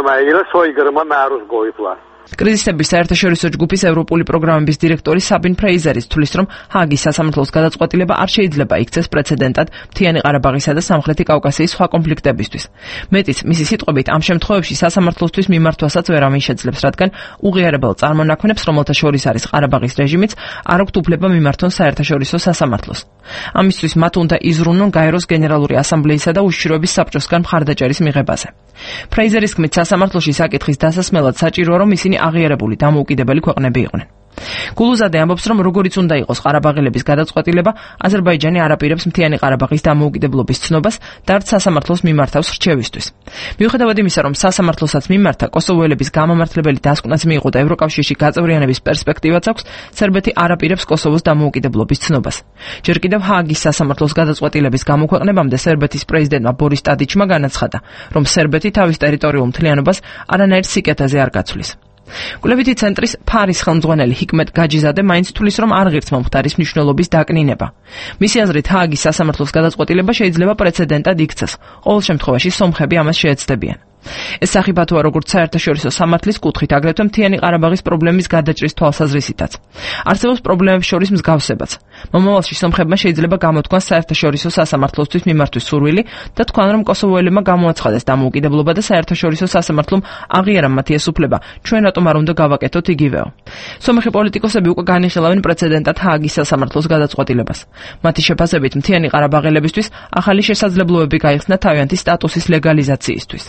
კრიზისების საერთაშორისო ჯგუფის ევროპული პროგრამების დირექტორი საბინ ფრეიზერის თვლის, რომ ჰააგის სასამართლოს გადაწყვეტილება არ შეიძლება იქცეს პრეცედენტად მთიანი ყარაბაღისა და სამხრეთი კავკასიის სხვა კონფლიქტებისთვის. მეტიც, მისი სიტყვებით, ამ შემთხვევებში სასამართლოსთვის მიმართვასაც ვერავინ შეძლებს, რადგან უღიარებელ წარმონაქმნებს, რომელთა შორის არის ყარაბაღის რეჟიმიც, არ აქვთ უფლება მიმართონ საერთაშორისო სასამართლოს. ამისთვის მათ უნდა იზრუნონ გაეროს გენერალური ასამბლეისა და უშიშროების საბჭოსგან მხარდაჭერის მიღებაზე. ფრეიზერის თქმით, სასამართლოში საკითხის დასასმელად საჭიროა, რომ ისინი აღიარებული დამოუკიდებელი ქვეყნები იყვნენ. გულუზადე ამბობს, რომ როგორიც უნდა იყოს ყარაბაღელების გადაწყვეტილება, აზერბაიჯანი არ აპირებს მთიანი ყარაბაღის დამოუკიდებლობის ცნობას და არც სასამართლოს მიმართავს რჩევისთვის. მიუხედავად იმისა, რომ სასამართლოსაც მიმართა, კოსოვოელების გამამართლებელი დასკვნაც მიიღო და ევროკავშირში გაწევრიანების პერსპექტივაც აქვს, სერბეთი არ აპირებს კოსოვოს დამოუკიდებლობის ცნობას. ჯერ კიდევ ჰააგის სასამართლოს გადაწყვეტილების გამოქვეყნებამდე სერბეთის პრეზიდენტმა ბორის ტადიჩმა განაცხადა, რომ სერბეთი თავის ტერიტორიულ მთლიანობას არანაირ სიკეთეზე არ გაცვლის. კვლევითი ცენტრის ფარის ხელმძღვანელი ჰიკმეტ გაჯიზადე მაინც თვლის, რომ არ ღირს მომხდარის მნიშვნელობის დაკნინება. მისი აზრით, ჰააგის სასამართლოს გადაწყვეტილება შეიძლება პრეცედენტად იქცეს. ყოველ შემთხვევაში სომხები ამას შეეცდებიან. ეს სახიფათოა როგორც საერთაშორისო სამართლის კუთხით, აგრეთვე მთიანი ყარაბაღის პრობლემის გადაჭრის თვალსაზრისითაც. არსებობს პრობლემებს შორის მსგავსებაც. მომავალში სომხებმა შეიძლება გამოთქვან საერთაშორისო სასამართლოსთვის მიმართვის სურვილი და თქვან, რომ კოსოვოელებმა გამოაცხადეს დამოუკიდებლობა და საერთაშორისო სასამართლომ აღიარა მათი ეს უფლება. ჩვენ რატომ არ უნდა გავაკეთოთ იგივეო? სომეხი პოლიტიკოსები უკვე განიხილავენ პრეცედენტად ჰააგის სასამართლოს გადაწყვეტილებას. მათი შეფასებით, მთიანი ყარაბაღელებისთვის ახალი შესაძლებლობები გაიხსნა თავიანთი სტატუსის ლეგალიზაციისთვის.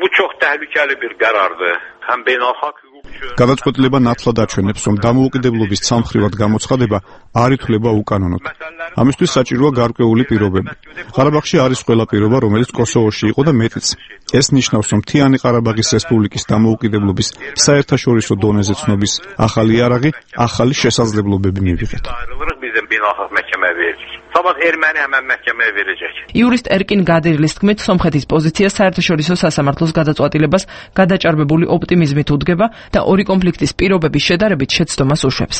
გადაწყვეტილება ნათლად აჩვენებს, რომ დამოუკიდებლობის ცალმხრივად გამოცხადება არ ითვლება უკანონოდ. ამისთვის საჭიროა გარკვეული პირობები. ყარაბაღში არის ყველა პირობა, რომელიც კოსოვოში იყო და მეტიც. ეს ნიშნავს, რომ მთიანი ყარაბაღის რესპუბლიკის დამოუკიდებლობის საერთაშორისო დონეზე ცნობის ახალი იარაღი, ახალი შესაძლებლობები მივიღეთ. იურისტ ერკინ გადერლის თქმით, სომხეთის პოზიცია საერთაშორისო სასამართლოს გადაწყვეტილებას გადაჭარბებული ოპტიმიზმით უდგება და ორი კონფლიქტის პირობების შედარებით შეცდომას უშვებს.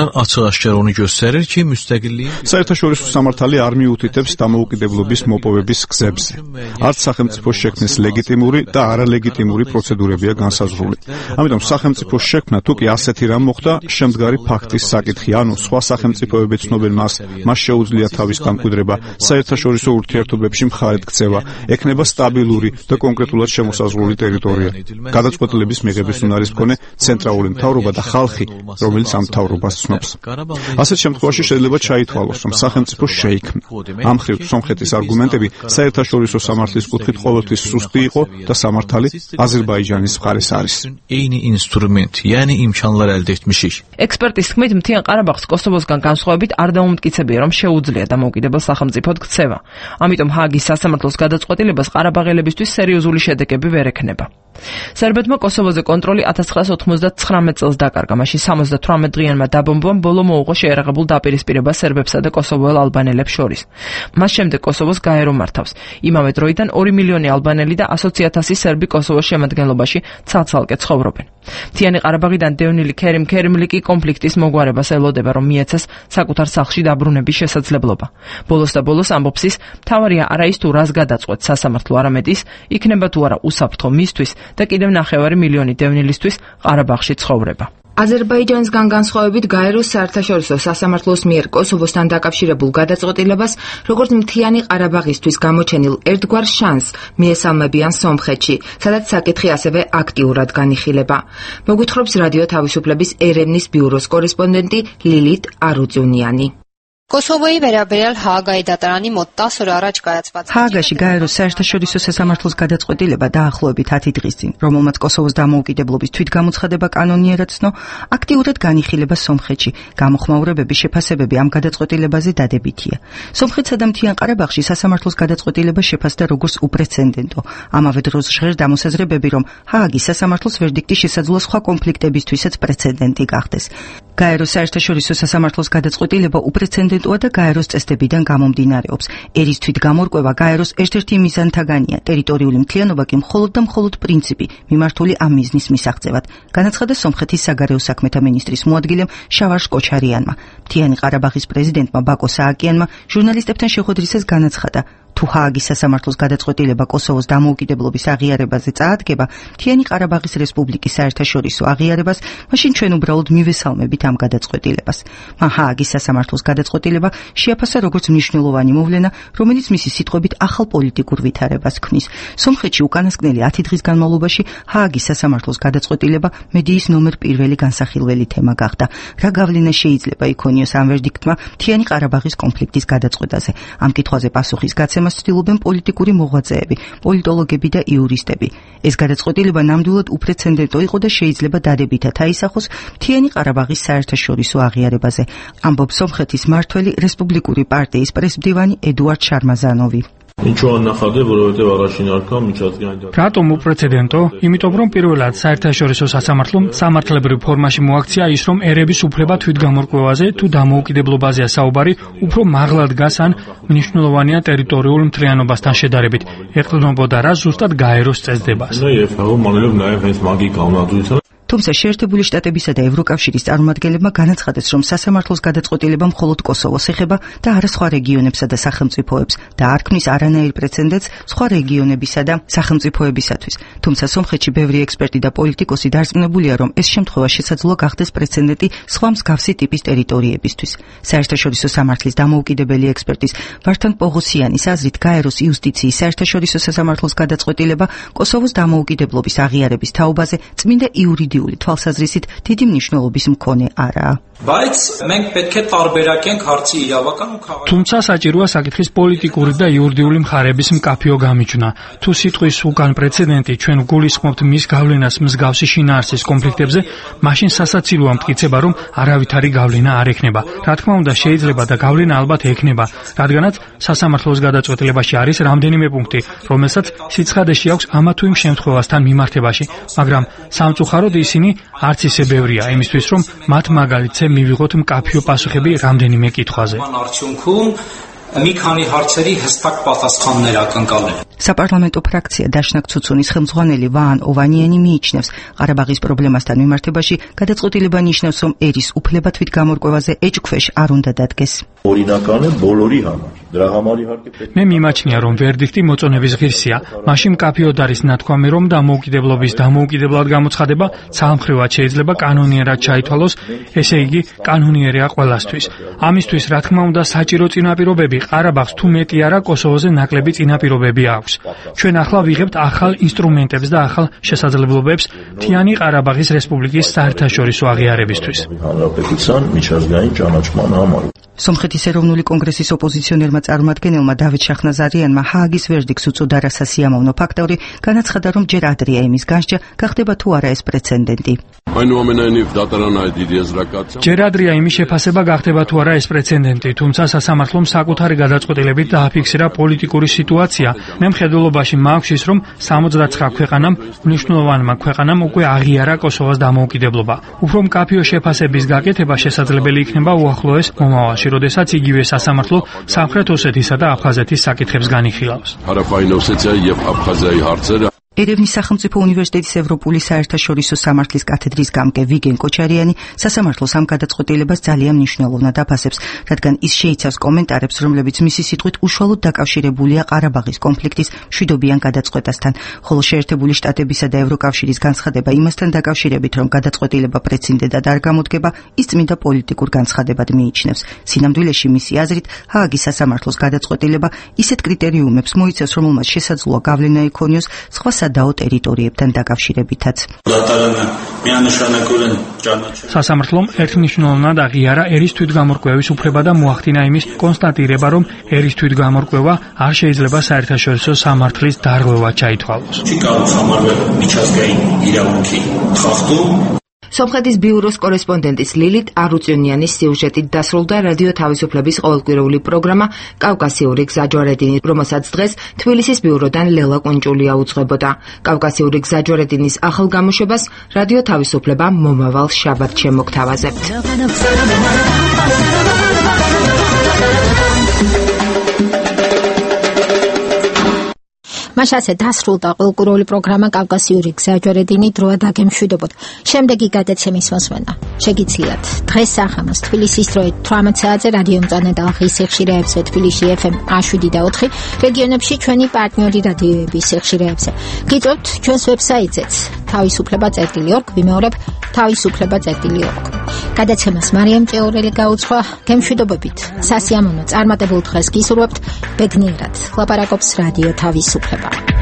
საერთაშორისო სამართალი არ მიუთითებს დამოუკიდებლობის მოპოვების გზებზე. არც სახელმწიფოს შექმნის ლეგიტიმური და არალეგიტიმური პროცედურებია განსაზღვრული. ამიტომ სახელმწიფოს შექმნა თუ კი ასეთი რამ მოხდა, შემდგარი ფაქტის საკითხი, ანუ სხვა სახელმწიფოები ცნობენ მას, მას შეუძლია თავის განკვიდრება, საერთაშორისო ურთიერთობებში მხარეთ ქცევა, ექნება სტაბილური და კონკრეტულად შემოსაზღვრული ტერიტორია. გადაწყვეტილების მიღების უნარის მქონე ცენტრალური მთავრობა და ხალხი, რომელიც ამ მთავრობას ცნობს. ასეთ შემთხვევაში შეიძლება ჩაითვალოს, რომ სახელმწიფო შეიქმნა. ამ მხრივ სომხეთის არგუმენტები საერთაშორისო სამართლის კუთხით ყოველთვის სუსტი იყო და სამართალი აზერბაიჯანის მხარეს არის. ექსპერტის თქმით, მთიან ყარაბაღს კოსოვოსგან განსხვავებით არ დაუმტკიცებია, რომ შეუძლია დამოუკიდებელ სახელმწიფოდ ქცევა. ამიტომ ჰააგის სასამართლოს გადაწყვეტილებას ყარაბაღელებისთვის სერიოზული შედეგები ვერ ექნება. სერბეთმა კოსოვოზე კონტროლი ათას ცხრაას ოთხმოცდათხრამეტ წელს დაკარგა. მაშინ სამოცდათვრამეტ დღიანმა დაბომბვამ ბოლო მოუღო შეერაღებულ დაპირისპირებას სერბებსა და კოსოვოელ ალბანელებს შორის. მას შემდეგ კოსოვოს გაერო მართავს. იმავე დროიდან ორი მილიონი ალბანელი და ასოცი ათასი სერბი კოსოვოს შემადგენლობაში ცალ-ცალკე ცხოვრობენ. მთიანი ყარაბაღიდან დევნილი ქერიმ ქერიმლიკი კონფლიქტის მოგვარებას ელოდება, რომ მიეცეს საკუთარ სახლში დაბრუნების შესაძლებლობა. ბოლოს და ბოლოს ამბობს ის, მთავარია არა ის თუ რას გადაწყვეტ სასამართლო, არამედ ის, იქნება თუ არა უსაფრთხო მისთვის და კიდევ ნახევარი მილიონი დევნილისთვის ყარაბაღში ცხოვრება. აზერბაიჯანისგან განსხვავებით გაეროს საერთაშორისო სასამართლოს მიერ კოსოვოსთან დაკავშირებულ გადაწყვეტილებას, როგორც მთიანი ყარაბაღისთვის გამოჩენილ ერთგვარ შანსს მიესალმებიან სომხეთში, სადაც საკითხი ასევე აქტიურად განიხილება. მოგვითხრობს რადიო თავისუფლების ერევნის ბიუროს კორესპონდენტი ლილით არუწუნიანი. Կոսովոյի վերաբերյալ Հաագայի դատարանի մոտ տասը օր առաջ կայացված Հաագაში გაეროს საერთაშორისო სასამართლოს გადაწყვეტილება დაახლოებით ათი დღის წინ, რომელმაც კოსოვოს დამოუკიდებლობის თვითგამოცხადება კანონიერად ცნო, აქტიურად განიხილება სომხეთში. გამოხმაურებების შეფასებები ამ გადაწყვეტილებაზე დადებითია. სომხეთსა და მთიან ყარაბაღში სასამართლოს გადაწყვეტილება შეფასდა როგორც უპრეცედენტო. ამავე დროს ჟღერდა მოსაზრებები, რომ ჰააგის სასამართლოს ვერდიქტი შესაძლოა სხვა კონფლიქტებისთვისაც პრეცედენტი გახდეს. გაეროს საერთაშორისო სასამართლოს გადაწყვეტილება უპრეცედენტოა და გაეროს წესდებიდან გამომდინარეობს. ერის თვითგამორკვევა გაეროს ერთ-ერთი მიზანთაგანია, ტერიტორიული მთლიანობა კი მხოლოდ და მხოლოდ პრინციპი, მიმართული ამ მიზნის მისაღწევად, განაცხადა სომხეთის საგარეო საქმეთა მინისტრის მოადგილემ შავარშ კოჩარიანმა. მთიანი ყარაბაღის პრეზიდენტმა ბაკო სააკიანმა ჟურნალისტებთან შეხვედრისას განაცხადა, თუ ჰააგის სასამართლოს გადაწყვეტილება კოსოვოს დამოუკიდებლობის აღიარებაზე წაადგება, მთიანი ყარაბაღის რესპუბლიკის საერთაშორისო აღიარებას, მაშინ ჩვენ უბრალოდ მივესალმებით ამ გადაწყვეტილებას. მან ჰააგის სასამართლოს გადაწყვეტილება შეაფასა როგორც მნიშვნელოვანი მოვლენა, რომელიც მისი სიტყვებით ახალ პოლიტიკურ ვითარებას ქმნის. სომხეთში უკანასკნელი ათი დღის განმავლობაში ჰააგის სასამართლოს გადაწყვეტილება მედიის ნომერ პირველი განსახილველი თემა გახდა. რა გავლენა შეიძლება იქონიოს ამ ვერდიქტმა მთიანი ყარაბაღის კონფლიქტის გადაწყვეტაზე? ამ კითხვაზე პასუხის გაცემა ცდილობენ პოლიტიკური მოღვაწეები, პოლიტოლოგები და იურისტები. ეს გადაწყვეტილება ნამდვილად უპრეცედენტო იყო და შეიძლება დადებითად აისახოს მთიანი ყარაბაღის საერთაშორისო აღიარებაზე, ამბობს სომხეთის მმართველი რესპუბლიკური პარტიის პრესმდივანი ედუარდ შარმაზანოვი. რატომ უპრეცედენტო? იმიტომ რომ პირველად საერთაშორისო სასამართლომ სამართლებრივ ფორმაში მოაქცია ის, რომ ერების უფლება თვითგამორკვევაზე თუ დამოუკიდებლობაზეა საუბარი, უფრო მაღლა დგას ან მნიშვნელოვანია ტერიტორიულ მთლიანობასთან შედარებით, ეყრდნობოდა რა ზუსტად გაეროს წესდებას. თუმცა შეერთებული შტატებისა და ევროკავშირის წარმომადგენლებმა განაცხადეს, რომ სასამართლოს გადაწყვეტილება მხოლოდ კოსოვოს ეხება და არა სხვა რეგიონებსა და სახელმწიფოებს და არ ქმნის არანაირ პრეცედენტს სხვა რეგიონებისა და სახელმწიფოებისათვის. თუმცა სომხეთში ბევრი ექსპერტი და პოლიტიკოსი დარწმუნებულია, რომ ეს შემთხვევა შესაძლოა გახდეს პრეცედენტი სხვა მსგავსი ტიპის ტერიტორიებისთვის. საერთაშორისო სამართლის დამოუკიდებელი ექსპერტის ვართან პოღოსიანის აზრით, გაეროს იუსტიციის საერთაშორისო სასამართლოს გადაწყვეტილება კოსოვოს დამოუკიდებლობის აღიარების თაობაზე წმინდა იურიდიული თვალსაზრისით დიდი მნიშვნელობის მქონე არაა. բայց մենք պետք է տարբերակենք հարցի իրավական ու քաղաքական თუმცა საჭიროა საკითხის პოლიტიკური და იურიდიული მხარეების მკაფიო გამიჯვნა. თუ სიტყვის უკან პრეცედენტი ჩვენ გულისხმობთ მის გავლენას მსგავსი შინაარსის კონფლიქტებზე, მაშინ სასაცილოა მტკიცება, რომ არავითარი გავლენა არ ექნება. რა თქმა უნდა, შეიძლება და გავლენა ალბათ ექნება, რადგანაც სასამართლოს გადაწყვეტილებაში არის რამდენიმე პუნქტი, რომელსაც სიცხადეში აქვს ამა თუ იმ შემთხვევასთან მიმართებაში, მაგრამ სამწუხაროდ ისინი არც ისე ბევრია იმისთვის, რომ მათ მაგალითზე მივიღოთ მკაფიო პასუხები რამდენიმე კითხვაზე. մի քանի հարցերի հստակ պատասխաններ ակնկալել. საპარლამენტო ფრაქცია დაშნაკ ცუცუნის ხელმძღვანელი ვაან ოვანიანი მიიჩნევს, ყარაბაღის პრობლემასთან მიმართებაში გადაწყვეტილება ნიშნავს, რომ ერის უფლება თვითგამორკვევაზე ეჭქვეშ არ უნდა დადგეს. ორინական է բոլորի համար. Դրա համար իհարկե მე მიმაჩნია, რომ ვერდიქტი მოწონების ღირსია. მაშინ მკაფიოდ არის ნათქვამი, რომ დამოუკიდებლობის დამოუკიდებლად გამოცხადება ცალმხრივად შეიძლება კანონიერად ჩაითვალოს, ესე იგი კანონიერია ყველასთვის. ამისთვის, რა თქმა უნდა, საჭირო წინაპირობები ყარაბაღს თუ მეტი არა კოსოვოზე ნაკლები წინაპირობები აქვს. ჩვენ ახლა ვიღებთ ახალ ინსტრუმენტებს და ახალ შესაძლებლობებს მთიანი ყარაბაღის რესპუბლიკის საერთაშორისო აღიარებისთვის. հանրապետության միջազգային ճանաչման համար სომხეთის ეროვნული კონგრესის ოპოზიციონერმა წარმომადგენელმა დავით შახნაზარიანმა ჰააგის ვერდიქტს უწოდა რასასიამოვნო ფაქტორი, განაცხადა, რომ ჯერ ადრეა იმის განსჯა, გახდება თუ არა ეს პრეცედენტი. ჯერ ადრეა იმის შეფასება, გახდება თუ არა ეს პრეცედენტი, თუმცა სასამართლომ საკუთარი გადაწყვეტილებით დააფიქსირა პოლიტიკური სიტუაცია. მე მხედველობაში მაქვს ის, რომ სამოცდაცხრა ქვეყანამ, მნიშვნელოვანმა ქვეყანამ უკვე აღიარა კოსოვოს დამოუკიდებლობა. უფრო მკაფიო შეფასების გაკეთება შესაძლებელი იქნება უახლოეს მომავალში, როდესაც იგივე სასამართლო სამხრეთ ოსეთისა და აფხაზეთის საკითხებს განიხილავს. ერევნის სახელმწიფო უნივერსიტეტის ევროპული საერთაშორისო სამართლის კათედრის გამგე ვიგენ კოჩარიანი სასამართლოს ამ გადაწყვეტილებას ძალიან მნიშვნელოვნად აფასებს, რადგან ის შეიცავს კომენტარებს, რომლებიც მისი სიტყვით უშუალოდ დაკავშირებულია ყარაბაღის კონფლიქტის მშვიდობიან გადაწყვეტასთან, ხოლო შეერთებული შტატებისა და ევროკავშირის განცხადება იმასთან დაკავშირებით, რომ გადაწყვეტილება პრეცედენტად არ გამოდგება, ის წმინდა პოლიტიკურ განცხადებად მიიჩნევს. სინამდვილეში მისი აზრით, ჰააგის სასამართლოს გადაწყვეტილება ისეთ კრიტერიუმებს მოიცავს, რომელმაც შესაძლოა გავლენა იქონიოს სხვა სადაო ტერიტორიებთან დაკავშირებითაც. სასამართლომ ერთმნიშვნელოვნად აღიარა ერის თვითგამორკვევის უფლება და მოახდინა იმის კონსტატირება, რომ ერის თვითგამორკვევა არ შეიძლება საერთაშორისო სამართლის დარღვევად ჩაითვალოს. სომხეთის ბიუროს კორესპონდენტის ლილით არუწიონიანის სიუჟეტით დასრულდა რადიო თავისუფლების ყოველკვირეული პროგრამა კავკასიური გზაჯვარედინი, რომელსაც დღეს თბილისის ბიუროდან ლელა კუნჭულია უძღვებოდა. კავკასიური გზაჯვარედინის ახალ გამოშვებას რადიო თავისუფლება მომავალ შაბათს შემოგთავაზებთ. მას ასე დასრულდა ყოველკვირეული პროგრამა კავკასიური გზაჯვარედინი დროა დაგემშვიდობოთ. შემდეგი გადაცემის მოსმენა შეგიძლიათ დღეს სახამოს თბილისის დროით თვრამეტ საათზე რადიომწვანე და ხის სიხშირეებზე თბილისში ეფ ემ შვიდ და ოთხი, რეგიონებში ჩვენი პარტნიორი რადიოების სიხშირეებზე. გიწევთ ჩვენს ვებსაიტზეც თავისუფლება წერტილი ორგ, ვიმეორებ თავისუფლება წერტილი ორგ. გადაცემას მარიამ ჭეორელი გაუძღვა. გემშვიდობებით. სასიამოვნო წარმატებულ დღეს გისურვებთ. ბედნიერად. ლაპარაკობს რადიო თავისუფლება.